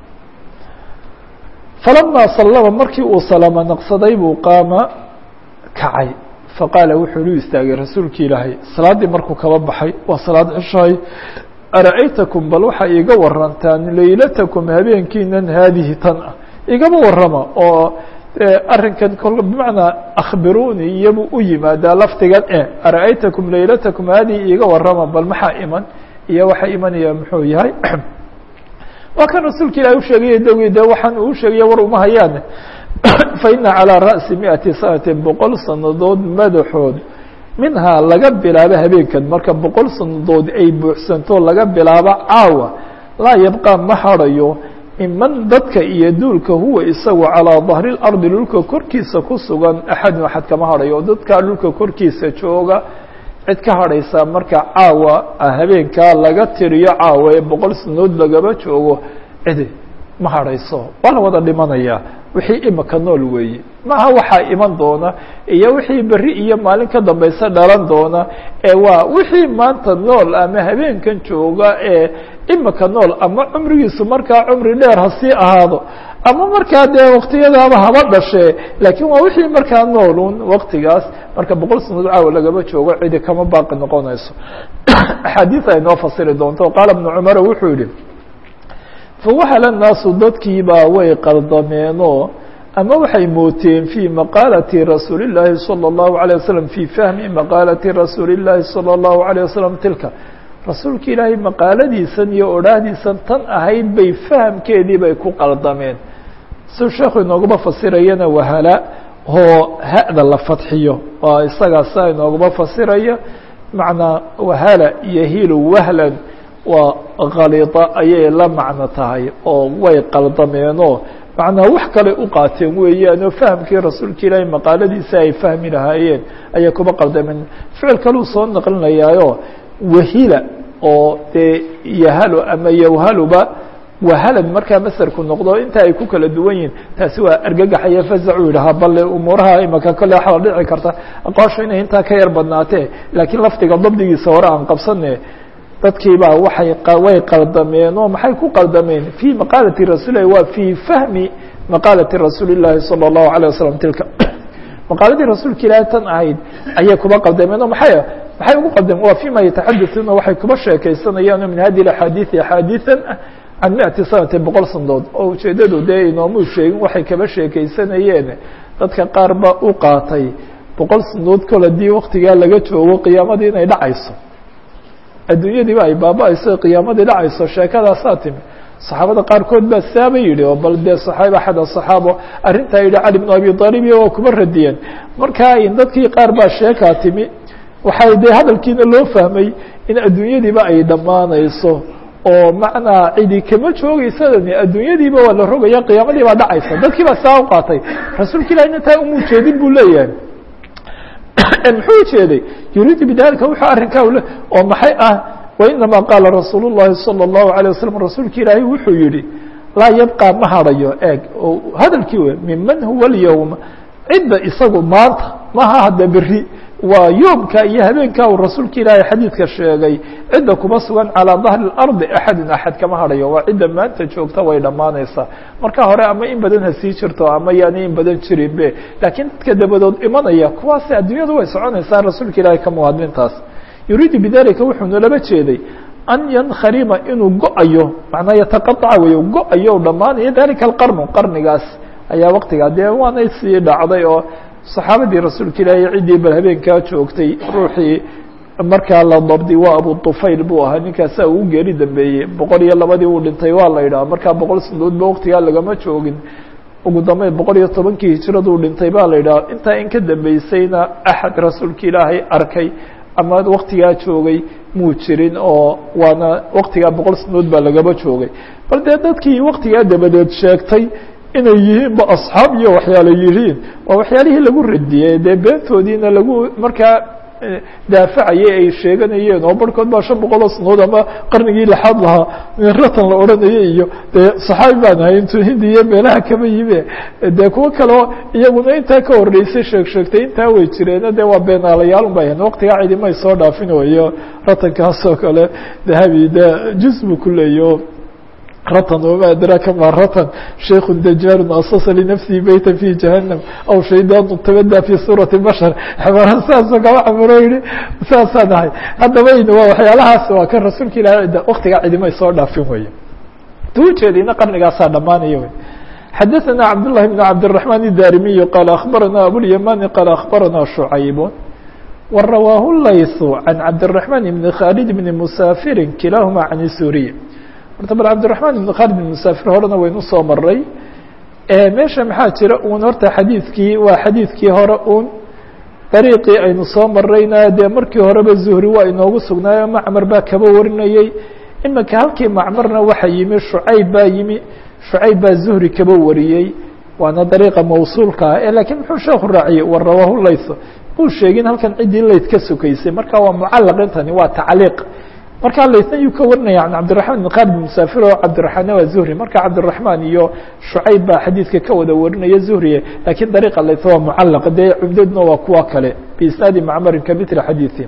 falama salama markii uu salama naqsaday buu qaama kacay faqaala wuxuu u istaagay rasuulki ilaahay salaaddii markuu kaba baxay waa salaad cشhaaye ara'aytakum bal waxaa iiga warantaan laylatakum habeenkiinan haadihi tan ah igama warama oo arrinkan bimacnaa akhbiruni iyabuu u yimaadaa lafdigan ara'aytakum laylatakum haadihi iiga warama bal maxaa iman iyo waxaa imanaya muxuu yahay waa kan rasuulka ilahi usheegaya dawgi de waxaan uu sheegaya war uma hayaane faina calىa ra'si 100 sanatin 100 sanadood madaxood minhaa laga bilaabo habeenkan marka 100 sanadood ay buuxsanto laga bilaabo caawa laa yabqaa ma harayo iman dadka iyo duulka huwa isagu calىa dahri اlardi dhulka korkiisa ku sugan axadun axad kama hadhayo dadkaa dhulka korkiisa jooga cid ka hadhaysa marka caawa habeenkaa laga tiriyo caawa ee 100 sanadood lagaba joogo cidi ma hadhayso waa la wada dhimanaya wixii imika nool weeye maaha waxaa iman doona iyo wixii beri iyo maalin ka dambaysa dhalan doona ee waa wixii maanta nool ama habeenkan jooga ee imika nool ama cumrigiisu markaa cumri dheer hasii ahaado ama markaa dee waktiyadaaba haba dhashee laakiin waa wixii markaa noolun waktigaas marka 100 sanadood caawa lagaba joogo cidi kama baaqi noqonayso axaadiis ay noo fasiri doonto qaala ibnu cumar wuxuu yihi fawahala الnaasu dadkiibaa way qaldameenoo ama waxay mooteen fii maqaalati rasuuli الlaahi salى الlahu عalيه wasalam fii fahmi maqaalati rasuuli الlaahi salى الlahu عalيه wasalam tilka rasuulka ilaahay maqaaladiisan iyo odhaahdiisan tan ahayd bay fahamkeedii bay ku qaldameen si sheekhu inooguma fasirayana wahala oo hada la fadxiyo oo isagaa saa inooguma fasiraya macnaa wahala yahilu wahlan waa khaliida ayay la macno tahay oo way qaldameenoo macnaa wax kale u qaateen weeyaanoo fahamkii rasuulka ilaahay maqaaladiisa ay fahmi lahaayeen ayay kuma qaldameen ficil kaluu soo naqlinayaayo wahila oo dee yahalo ama yawhaluba wahalan markaa masarku noqdo inta ay ku kala duwan yihiin taasi waa argagaxaya fazacu yidhahaa balle umuuraha imaka kale waxaa dhici karta aqoosha inay intaa ka yar badnaatee laakiin lafdiga dabdigiisa hore aan qabsane dadkiibaa way qaldameen oo maxay ku qaldameen fii maqaalati rasuulilahi waa fii fahmi maqaalati rasuuli llaahi salى الlahu عalيه wasalam tilka maqaaladii rasuulka ilaahay tan ahayd ayay kuba qaldameen oo maxay ugu qaldameen waa fima yataxadasuuna waxay kuba sheekaysanayaan min hadi axaadiiثi axaadiiثan can 100 sanati 100 sanadood oo ujeedadu dee inoomuu sheegin waxay kaba sheekaysanayeen dadka qaar ba u qaatay 100 sanadood kol hadii waktigaa laga joogo qiyaamadii inay dhacayso adduunyadiiba ay baaba-ayso qiyaamadii dhacayso sheekadaasaa timi saxaabada qaarkood baa saaba yidhi oo bal dee saxaaba axad asaxaabo arrintaa yidhi cali bnu abi aalib iyo waa kuma radiyeen marka dadkii qaar baa sheekaa timi waxay dee hadalkiina loo fahmay in adduunyadiiba ay dhammaanayso oo macnaa cidi kama joogaysadani adduunyadiiba waa la rogaya qiyaamadii baa dhacaysa dadkii baa saa u qaatay rasuulka ilahi intaa uma ujeedin buu leeyahay muxuu ujeeday yuriidu bidalika wuxuu arrinkaa oo maxay ah wainama qaala rasuul الlahi salى الlahu عalيه wasalam rasuulka ilaahay wuxuu yihi laa yabqى ma harayo eeg oo hadalkii wey miman huwa اlyowm cidda isagu maanta maha hadda beri waa yoomka iyo habeenka uu rasuulka ilaahay xadiidka sheegay cidda kuma sugan calىa dahri اlardi axadun axad kama harayo waa cidda maanta joogta way dhammaanaysaa marka hore ama in badan ha sii jirto ama yaani in badan jirinbe laakiin dadka dabadood imanaya kuwaasi adduunyadu way soconaysaa rasuulka ilaahay ka muwaadintaas yuriidu bidalika wuxuuna laba jeeday an yankharima inuu go-ayo macnaa yataqaطaca weyo go-ayo dhammaanayo dalika alqarnu qarnigaas ayaa waktigaa dee waanay sii dhacday oo saxaabadii rasuulka ilaahay ciddii bal habeenkaa joogtay ruuxii markaa la dabdi waa abu طufayl buu ahaa ninkaasaa uu geeri dambeeyey 102 uu dhintay waa la yidhaha markaa 100 sanadoodba waktigaa lagama joogin ugu dambeyn 110 hijraduu dhintay baa la yidhaha intaa in ka dambeysayna axad rasuulka ilaahay arkay ama waktigaa joogay muu jirin oo waana waktigaa 100 sanadood baa lagaba joogay bal dee dadkii waktigaa dabadeed sheegtay inay yihiinba asxaab iyo waxyaala yihiin waa waxyaalihii lagu radiyey dee beentoodiina lagu markaa daafacayay ay sheeganayeen oo barhkood baa 500 sanadood ama qarnigii lixaad lahaa ratan la odhanayay iyo dee saxaabi baan ahay intuu hindiya meelaha kama yime dee kuwo kaleo iyaguna intaa ka horeysay sheegtay intaa way jireena dee waa beenaalayaal un bay waktigaa cidimay soo dhaafin wayo ratankaasoo kale dahabi dee juz buu ku leeyo ratan wama adraaka ma ratan shayku dajaalun asasa linafsihi beyta fi jahannam aw shaydaanu tabada fi suurati bashar xabaara saasoo kama xabaro yihi saasaan ahay haddaba waa waxyaalahaas waa kan rasuulka ilahay waktigaa cidimay soo dhaafin weeye tuujeediina qarnigaasaa dhammaanaya wey xadaثana cabdالlahi بn cabdالرaحman الdarimiy qaala akhbarana abulyamani qaala akhbarana shucayb warawaahu laysu can cabdالرaحman bn khalid bni musaafirin kilaahuma can suriya horta bal cabdالرaحman ibn khalid ibn musaafir horena waynu soo maray meesha maxaa jira un horta xadiidkii waa xadiidkii hore un dariiqii aynu soo marayna dee markii horeba zuhri waa inoogu sugnaayo macmar baa kaba warinayey imika halkii macmarna waxa yimi shucayb baa yimi shucayb baa zuhri kaba wariyey waana dariiqa mawsuulka ah lakiin muxuu sheeku raaciyey warawaahu layth muu sheegin halkan ciddii layd ka sokaysay marka waa mucalaq intani waa tacliiq markaa laythna yuu ka warinaya can cabdiraحman bn khalid bn musaafir oo cabdiraحmaan waa zuhri marka cabdiraحmaan iyo shucayb baa xadiidka ka wada warinaya zuhriye lakiin dariiqa layth waa mucalaq dee cumdadna waa kuwa kale biisnaadi macmarin kamithli xadiiثi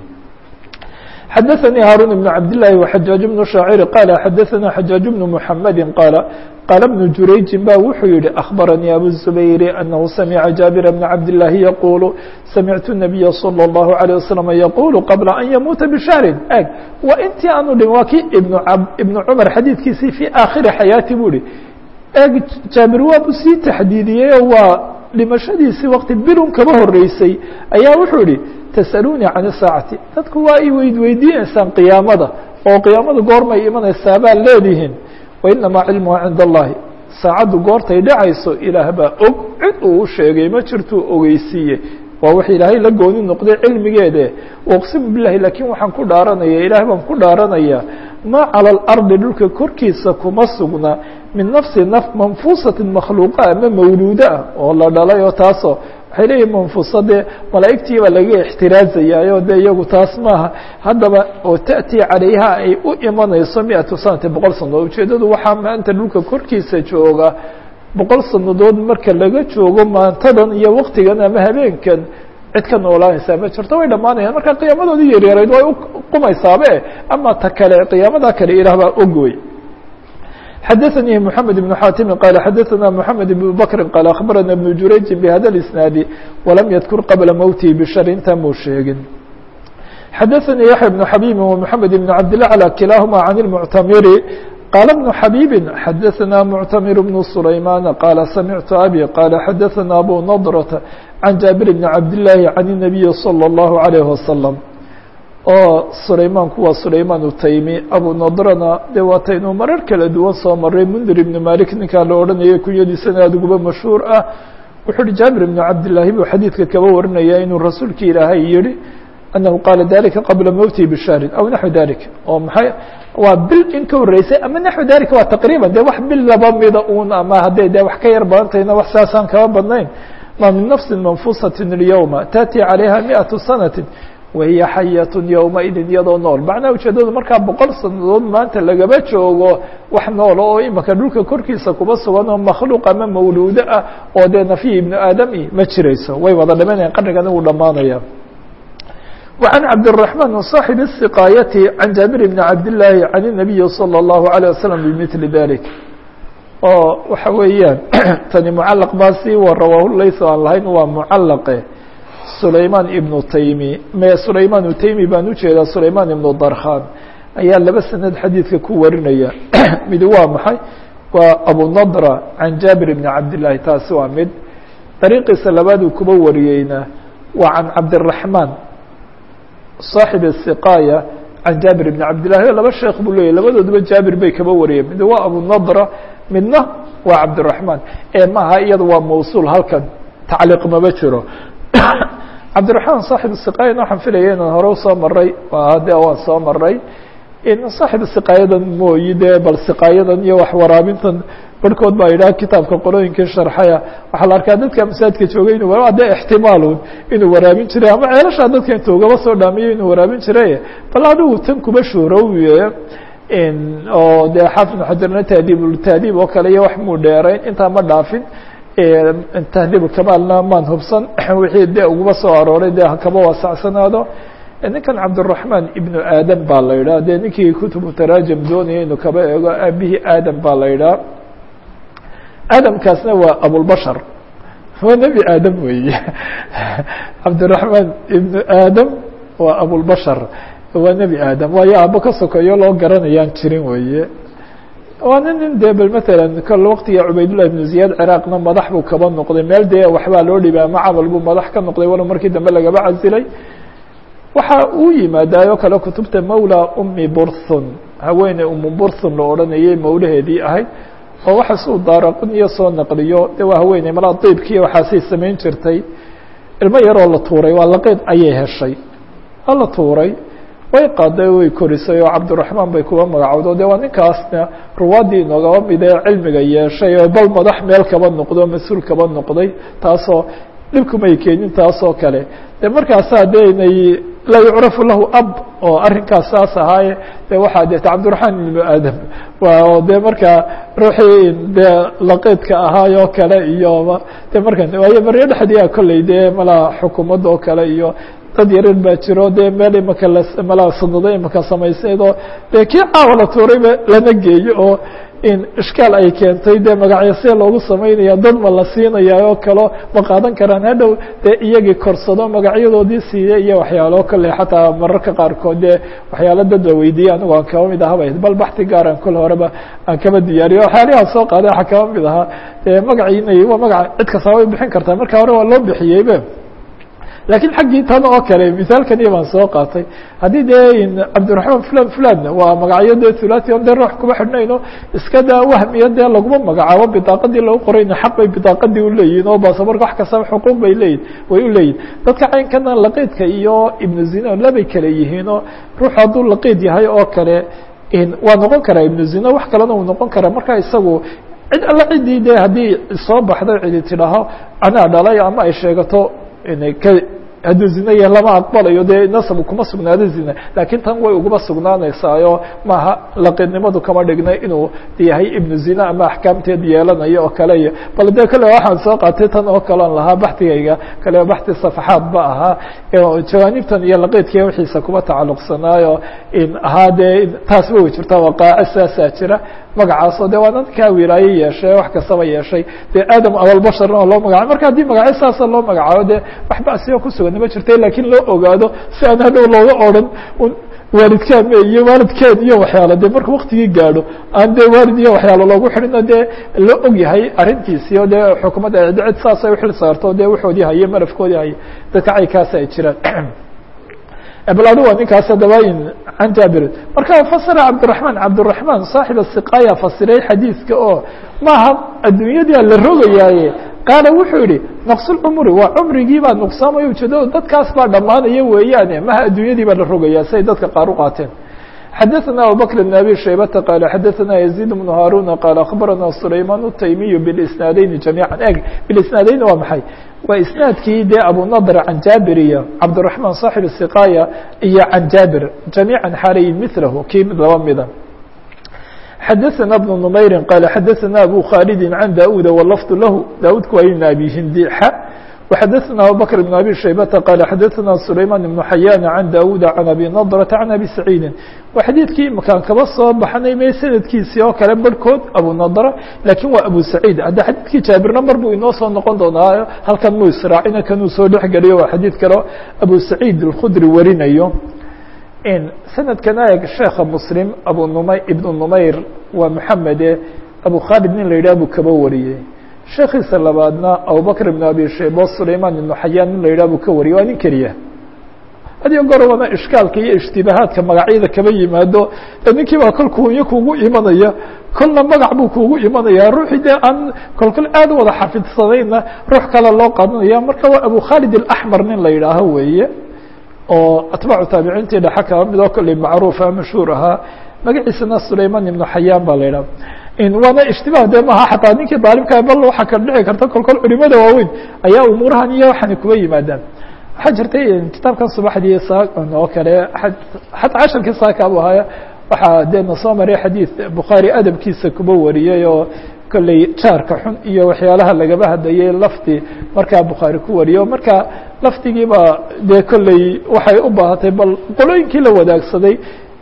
xadaثnii haaruun بn cabd لlahi وxajaaج بن شhaacir qaala xadaثana xajaaج بن محamedi qaala qaala بن jurayji ba wuxuu yihi أخbaranii abu الزubayr أnahu samca jaaبir بن cabd اللahi yaqul samictu النabiya slى الlaهu عalيه waslم yaqul qabla an yamuuta bishahri eg waa intii aanu dhin waa kii ibn cmar xadiidkiisii fي aakhiri xayaati bu hi eg jaabir waabu sii taxdiidiyey waa dhimashadiisii waqti bilun kaba horeysay ayaa wuxuu yihi tasaluunii can الsaacati dadku waa i weydweydiinaysaan qiyaamada oo qiyaamada goormay imanaysaa baa leedihiin wainamaa cilmuha cinda allahi saacaddu goortay dhacayso ilaah baa og cid uu u sheegay ma jirtuu ogeysiiye waa wax ilaahay la gooni noqday cilmigeede uqsimu bilahi laakiin waxaan ku dhaaranaya ilaah baan ku dhaaranayaa maa cala alardi dhulka korkiisa kuma sugna min nafsi naf manfuusatin makhluuqa ama mawluuda ah oo la dhalay oo taasoo waxay leeyihin manfuusa dee malaa'igtii baa laga ixtiraazayayo de iyagu taas maaha haddaba oo ta'tii calayha ay u imanayso 100 sanati 100 sanadood ujeedadu waxaa maanta dhulka korkiisa jooga 100 sanadood marka laga joogo maantadan iyo waktigan ama habeenkan cid ka noolaanaysaa ma jirto way dhammaanayaan marka qiyaamadoodii yaryarayd way uqumaysaabe ama ta kale qiyaamada kale ilaah baa og wey xdثnي محمد بن xاtم qال xdثna محمد بن بكر qال أخبرna بن jurayج بhda الاسناaد وlم ydkر qبلa mwتهi بشhر inta muu sheegin xdثnي يحيى بن حبيب ومحمد بن عبد الله على كلاهma عن المعتمر qال بن حبيب xdثna معتمر بن سليمان qال سمعت أbي qال xdثna أbو نضرة عن جابر بن عبد الله عن النبي صلى الله عليه وسلم oo sulaymaanku waa sulaymaan utaymi abu nadrana dee waataynu marar kala duwan soo maray mundir ibnu malik ninkaa la odhanayay kunyadiisana aad uguba mashhuur ah wuxuu uhi jaabir ibnu cabdillaahi buu xadiidka kaba warinaya inuu rasuulka ilaahay yihi annahu qaala dalika qabla mowtihi bishahrin aw naxwi dalik oo maxay waa bil in ka horeysay ama naxwi dalika waa taqriiban dee wax bil laba mida un ama hadday dee wax ka yar badantayna wax saasaan kaba badnayn ma min nafsin manfuusatin اlyawma taأtii calayha 100 sanatin wahiya xayatun yowmaidin iyadoo nool macnaha ujeedadu markaa 100 sanadood maanta lagaba joogo wax nool oo imaka dhulka korkiisa kuba sugan oo makhluuq ama mawluudo ah oo dee nafyi ibnu aadami ma jirayso way wada dhimanayaan qarnigana uu dhamaanaya وعن cabdالرحمن صاaحب السقاayة عن jaaبir بن cabd اللahi عن النaبiي صلى الله عليه وسلم بmثل ذلك oo waxa weeyaan tani mucalaq baa si warawah layso aan lahayn waa mucalaqe sulayman ibnu taymi sulayman utaymi baan ujeedaa sulayman ibnu darkhan ayaa laba sanad xadiidka ku warinaya mid waa maxay waa abu nadra can jaabir ibni cabdillahi taasi waa mid dariiqiisa labaad uu kuba wariyeyna waa can cabdiraxmaan صaaxib الsiqaaya can jaabir ibni cabdillahi laba sheekh buu leeyahy labadooduba jaabir bay kaba wariyeen mid waa abu nadra midna waa cabdiraxmaan ee maaha iyada waa mawsuul halkan tacliiq maba jiro cabdiraحmaan صaaxib الsiqaayana waxaan filaya inaan hore usoo maray de waan soo maray صaaxib siqaayadan mooyi dee bal siqaayadan iyo wax waraabintan barhkood baa yidhaha kitaabka qolooyinkii sharxaya waxaa la arkaa dadka masaajidka joogay inu de ixtimaalun inuu waraabin jiray ama ceelashaa dadka inta ugaba soo dhaamiyo inuu waraabin jiray bal adigu tan kuba shuhrowye oo dee xaafid xajarna tahdiib oo kale iyo wax muu dheerayn intaa ma dhaafin tahdiib kamaalna maan hubsan wixii de uguba soo arooray de hakaba waasacsanaado ninkan cabdiraحmaan ibnu aadam baa la yidhaha de ninkii kutubu taraajam doonaya inuu kaba eego aabihii aadam baa la yidhaha aadamkaasna waa abulbashar waa nebi aadam weeye cabdiraحmaan ibnu aadam waa abulbashar waa nebi aadam waayo aabo ka sokeeyo loo garanayaan jirin weeye waana nin de bel matalan kol waqtiga cubaydullah ibnu ziyaad ciraaqna madax buu kaba noqday meel dee waxbaa loo dhibay ama camal buu madax ka noqday walo markii dambe lagaba casilay waxa uu yimaadaayoo kale kutubta mawla umi burthun haweeney umu burthun la odhanayay mawlaheedii ahayd oo waxa suu daaraqun iyo soo naqliyo de waa haweeney malaa diibkiiyo waxaasay samayn jirtay ilmo yaroo la tuuray waa laqeyd ayay heshay waa la tuuray way qaaday way korisay oo cabdiraحmaan bay kuba magacowdo de waa ninkaasna ruwaadii inoogaba mid ee cilmiga yeeshay oo bal madax meel kaba noqdo mas-uul kaba noqday taasoo dhibkumay keenin taasoo kale de markaasaa de inay laa yucrafu lahu ab oo arrinkaas saas ahaaye de waxaa de cabdiraحmaan ibnu aadam waa de markaa ruuxii de laqeydka ahaayoo kale iyo de marka waayo baryo dhexdiia kolley de malaa xukuumadda oo kale iyo dad yarar baa jiro de meel imaka malaa sanado imaka samayseed oo de kii caawa la tuurayba lana geeyo oo in ishkaal ay keentay dee magacyo see loogu samaynaya dad ma la siinaya oo kalo ma qaadan karaan hadhow dee iyagii korsado magacyadoodii siiya iyo waxyaalo kale xataa mararka qaarkood dee waxyaalo dad la weydiiyey anigu aan kaba mid ahaba bal baxti gaaran kol horeba aan kaba diyaariyo waxyaalihaan soo qaaday waxaa kaba mid ahaa dee magaciinay waa magaca cid kasta way bixin kartaa marka hore waa loo bixiyeybe lakiin xaggii tan oo kale misaalkani baan soo qaatay haddii dee cabdiraحmaan fulan waa magacyo dee hulati on dee ruux kuma xidhnayno iska daa wahmiya dee laguma magacaabo bidaaqadii lagu qorayna xaq bay bidaaqadii uleeyihin oo basaborka wax kastaba xuquuq bay leeyihin way uleeyihin dadka caynkana laqiidka iyo ibnu zina labay kale yihiinoo ruux hadduu laqiid yahay oo kale waa noqon karaa ibnu zina wax kalena uu noqon karaa marka isagu cid alla ciddii de haddii soo baxdo cidi tidhaaho anaa dhalay ama ay sheegato hadduu zina yahay lama aqbalayo dee nasab kuma sugnaado zina laakiin tan way uguma sugnaanaysaayo maaha laqiidnimadu kama dhignay inuu yahay ibnu zina ama axkaamteed yeelanayo oo kale iyo bal dee kale waxaan soo qaatay tan oo kale on lahaa baxtigayga kale baxti safaxaad ba ahaa jawaanibtan iyo laqiidkiiya wixiisa kuma tacalluqsanaayo in ahaa dee taasba way jirtaa waqaaco saasaa jira magacaasoo de waa dadkaa wilaaye yeeshay wax kastaba yeeshay dee aadam abalbasharna oo loo magacaabo marka haddii magacyo saasa loo magacaabo dee wax basiyo kusugan ma jirta lakiin loo ogaado si aan hadhow looga odhan waalidkaame iyo waalidkeed iyo waxyaalo dee marka waktigii gaadho aan dee waalid iyo waxyaalo loogu xidhino dee loo og yahay arrintiisio dee xukuumadda cid saasay uxil saarto dee waxoodii haye malafkoodii haye dadka caykaas ay jiraan bal adu waa ninkaas hadaba can jaabirin marka fasira cabdiraحmaan saaxib asiqaaya fasiray xadiidka oo maaha adduunyadii la rogayaaye qaala wuxuu yihi naqsulcumri waa cumrigii baa nuqsaamaya ujeedado dadkaas baa dhammaanaya weeyaane maha adduunyadii baa la rogayaa siay dadka qaar u qaateen xadaثna abubakr بn abi shaybata qaala xadaثna yaزيid بn haaruna qaala akhbarana sulayman الtaymiy bilisnaadeyni jamiiعa eg bilisnaadeyni waa maxay waa isnaadkii dee abunadr can jaabir iyo cabdiraحmaan صaaxib الsiqaaya iyo can jaabir jamiiعa xaalayin milahu kii mid laba mida xadaثna بن نmayri qaala xadaثna abu khaalidi can daud wlafd lahu daudku waa ibn abi hindixa وxadaثna abubakr بn abi shaybata qaala xadaثna sulayman بn xayaan can daud can abi nadrةa can abi saciidi waa xadiidkii makaan kaba soo baxnay me sanadkiisii oo kale barhkood abu nadra lakiin waa abu saciid hadda xadiidkii jaabirna mar buu inoo soo noqon doonaa halkan muu israacina kanuu soo dhex geliyo waa xadiid kaleo abu saciid الkhudri warinayo sanadkana eeg sheekha muslim ibn numayr waa maxamede abu khaalid nin la yidhah buu kaba wariyey sheekiisa labaadna abubakr ibn abi shayba sulayman ibnu xayaan nin la yidhah buu ka wariyey waa nin keliya hadiyo goor wana ishkaalka iyo ishtibahaadka magacyada kaba yimaado ninkii baa kol kuunyo kuugu imanaya kolna magac buu kuugu imanaya ruuxii dee aan kolkol aad u wada xafidsanayna ruux kale loo qaadanaya marka waa abu khaalid alaxmar nin la yidhaaho weeye oo atbaacu taabiciintii dhaxa kaba mid oo kale macruufa mashhuur ahaa magaciisana sulayman ibnu xayaan baa la yidhaha waana ishtibah de maaha xataa ninkii daalimka bal waxaa ka dhici karta kolkol culimada waaweyn ayaa umuurahan iyo waxaana kuba yimaadaan waxaa jirtay kitaabkan subaxdii oo kale xataa casharkii saaka bu ahaya waxaa dee na soo maray xadiid bukhaari adabkiisa kuba wariyey oo kolley jaarka xun iyo waxyaalaha lagaba hadlayay lafdi markaa bukhaari ku wariyo marka lafdigiiba dee kolley waxay u baahatay bal qolooyinkii la wadaagsaday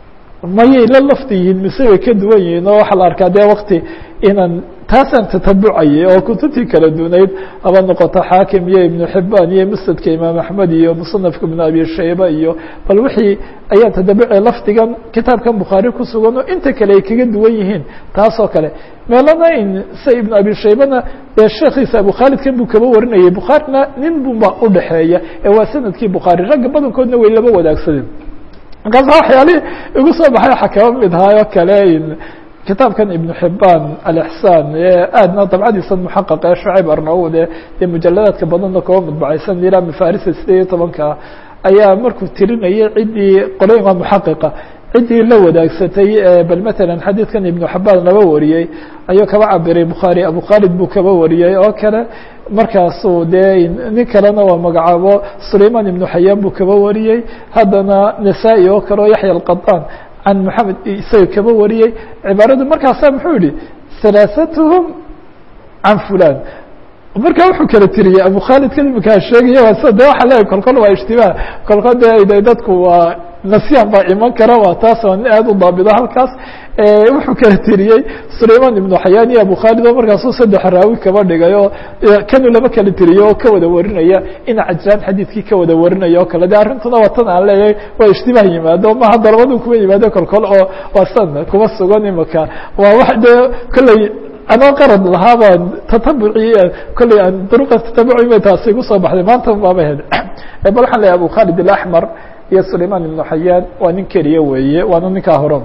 mayay la lafdi yihiin mise way ka duwan yihiin oo waxaa la arkaa dee wakti inaan taasaan tatabucayay oo kutubtii kala dunayd haba noqoto xaakim iyo ibnu xibaan iyo musnadka imaam axmed iyo musanafka ibn abi shayba iyo bal wixii ayaan tatabucay lafdigan kitaabkan bukhaari ku sugan oo inta kale ay kaga duwan yihiin taasoo kale meelana se ibn abi shaybana dee sheekiisa abu khaalidkan buu kaba warinayay bukhaarina nin bunba udhaxeeya ee waa sanadkii bukhaari ragga badankoodna way laba wadaagsadeen markaas waxyaalihii igu soo baxay waxaa kaba mid ahaa oo kale kitaabkan ibnu xibaan alixsaan aadna dabcadiisa muxaqaq ee shacayb arnaud dee mujaladaadka badanna kaba mudbacaysan ilaa mafarisa 18 ayaa markuu tirinayay ciddii qolooyinka muxaqiqa ciddii la wadaagsatay bal matalan xadiidkan ibnu xibaan laba wariyey ayuu kaba cabiray bukhaari abu khaalid buu kaba wariyey oo kale markaasuu dee nin kalena waa magacaabo sulayman ibnu xayaan buu kaba wariyey haddana nasaa-i oo kale oo yaxya alqaطaan can maxamed isaga kaba wariyey cibaaradu markaasa muxuu yihi halaaثatuhum can fulan markaa wuxuu kala tiriyey abu khaalid ka imakaa sheegaya waa de waxa leeyahy kolkol waa ishtibaah kolkol de dadku waa nasyan baa iman kara waa taas waa nin aad u daabido halkaas wuxuu kala tiriyey sulayman ibnu xayaan iyo abukhaalid oo markaasuu 3 raawi kaba dhigay oo kanuu laba kala tiriyo oo ka wada warinaya ina cajraan xadiidkii ka wada warinaya oo kale de arrintuna waa tan aan leeyahay waa ishtibaah yimaado ma hadda labadu kuma yimaado kolkol oo waa san kuma sugan imaka waa wax de kolley anoo qarad lahaaba tatabuci kolley aan duruqa tatabuci ma taasi ku soo baxday maanta baaba heed bal waxaan leeyahay abu khalid al-ahmar iyo sulayman ibn xayaan waa nin keliya weeye waana ninkaa horan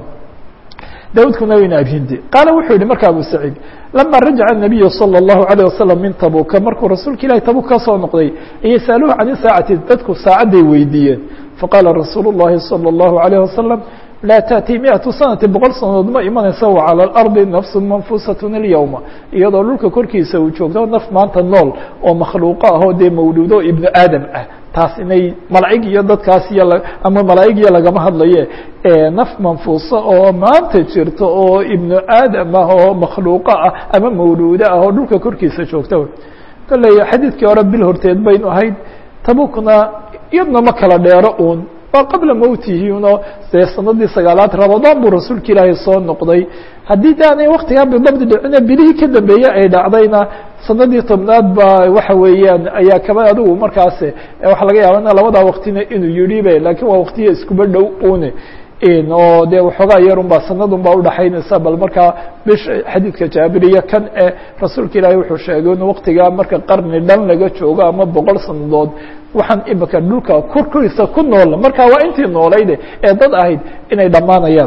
داود كنا وين أبهندي قال وحيد مركب أبو سعيد لما رجع النبي صلى الله عليه وسلم من تبوك مركب رسول كلا تبوك صار نقضي يسألوه عن ساعة تذكر ساعة ويديا فقال رسول الله صلى الله عليه وسلم لا تأتي 100 سنة بغل سنة ما إيمان يسوى على الأرض نفس منفوسة اليوم يضل لك كركي يسوي شوف ده نف ما أنت النول ومخلوقه هو ده مولوده ابن آدم taas inay malaa'ig iyo dadkaas iyo ama malaa'ig iyo laga hadlaye naf manfuusa oo maanta jirto oo ibnu aadam ah oo makhluuqa ah ama mawluuda ah oo dhulka korkiisa joogta kallay xadiidkii hore bil horteed baynu ahayd tabukna iyadna ma kala dheero uun waa qabla mawtihi uno sanadii 9aad ramadaan buu rasuulka ilaahay soo noqday haddii daanay waqtigaa bidabdi dhicina bilihii ka dambeeyey ay dhacdayna sanadii 10aad baa waxa weeyaan ayaa kaba adigu markaas waxa laga yaabaa in labada waqtina inuu yiribe laakiin waa waqtiga iskuba dhow uune oo de waxoogaa yarun baa sanadun baa u dhaxaynaysa bal markaa bish xadiidka jaabiriya kan rasuulka ilaahay wuxuu sheegay in waqtigaa marka qarni dhan laga joogo ama 100 sanadood waxaan imika dhulka korkiisa ku nool marka waa intii noolayde ee dad ahayd inay dhamaanayaan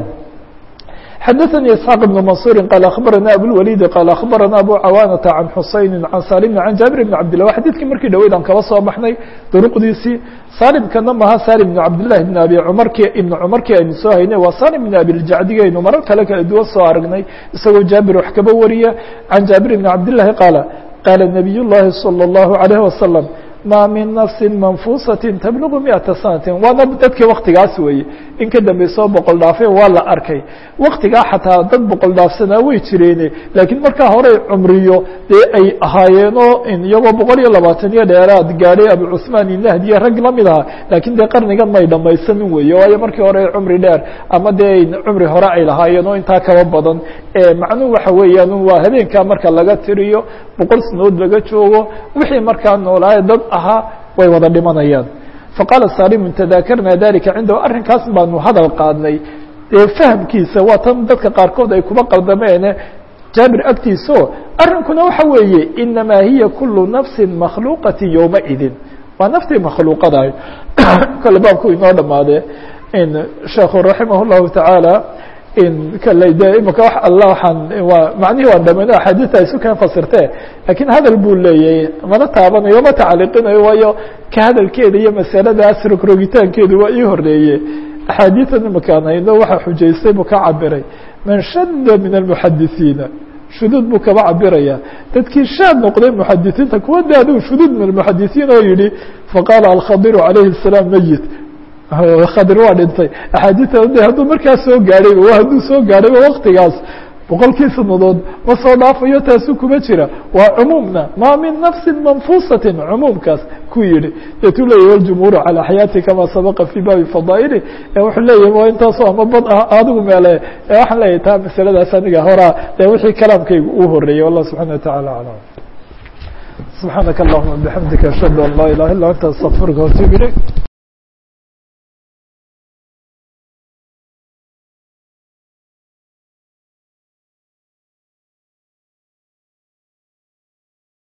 حدثني إسحاق بن منصور قال أخبرنا أبو الوليد قال أخبرنا أبو عوانة عن حسين عن سالم عن جابر بن عبد الله حديثك مركي دويد عن كواسوا محني طرق ديسي سالم كان نمها سالم بن عبد الله بن أبي عمر كي ابن عمر كي أن سوهيني وسالم بن أبي الجعدي إنه مرة لك الدول صارقني سوى جابر وحكب ورية عن جابر بن عبد الله قال النبي الله صلى الله عليه وسلم ما من نفس منفوسة تبلغ 100 سنة وانا بدك وقت قاسوي إن كده بيصاب بقول دافع ولا أركي وقت قا حتى ضد بقول داف سنة ويشريني لكن مركا هوري عمريو دي أي هاينو إن يوم بقول يلا باتنيا دارات قاري أبو عثمان النهدي رجل منها لكن ده قرن قد ما يدم ما يسموه يا مركا هوري عمري دار أما ده عمري هراء لهاينو إنت كوبضا معنو وحويا نو هذين كان مركا لقت تريو بقول سنود لقت شو وحي مركا نولا ضد way wada dhimanayaan faqala salim tadaakarna dalika cindahu arrinkaas baanu hadal qaadnay fahamkiisa waa tan dadka qaarkood ay kuma qaldameen jaabir agtiiso arrinkuna waxa weeye inamaa hiya kullu nafsin makhluuqati yawma idin waa naftii makhluuqada kala baabku inoo dhamaade in sheekhu rahimahullahu ta'ala in kala imaka wax Allah waxaan waa macnihi waa dhamaan xadiiska isu kan fasirtay laakiin hadal buu leeyahay mana taabanayo ma tacliiqinayo waayo ka hadalkeeda iyo masaladaas rogrogitaankeedu waa ii horeeyay axaadiisan makaanayno waxa xujaystay buu ka cabiray man shadda min almuhaddisiina shudud buu ka cabiraya dadkii shaad noqday muhaddisiinta kuwa daadu shudud min almuhaddisiina oo yiri faqala al-khadir alayhi salam mayyit khadir waa dhintay axaadiista hadduu markaas soo gaadhay hadduu soo gaadhay waqtigaas boqolkii sanadood ma soo dhaafayo taasu kuma jira waa cumuumna ma min nafsin manfuusatin cumuumkaas ku yidhi yeetuu leeyahy waljumhuuru calaa xayaati kama sabaqa fii baabi fadaa'ili wuxuu leeyahay waa intaasoo ama bad ah adigu meele waxaan leeyahay taa masaladaas aniga horaa dee wixii kalaamkaygu uu horeeyey wallah subxana watacaala aclam subxaanaka allahuma bixamdika ashhadu an laa ilaha illa anta astaqfiruka watuub ilayk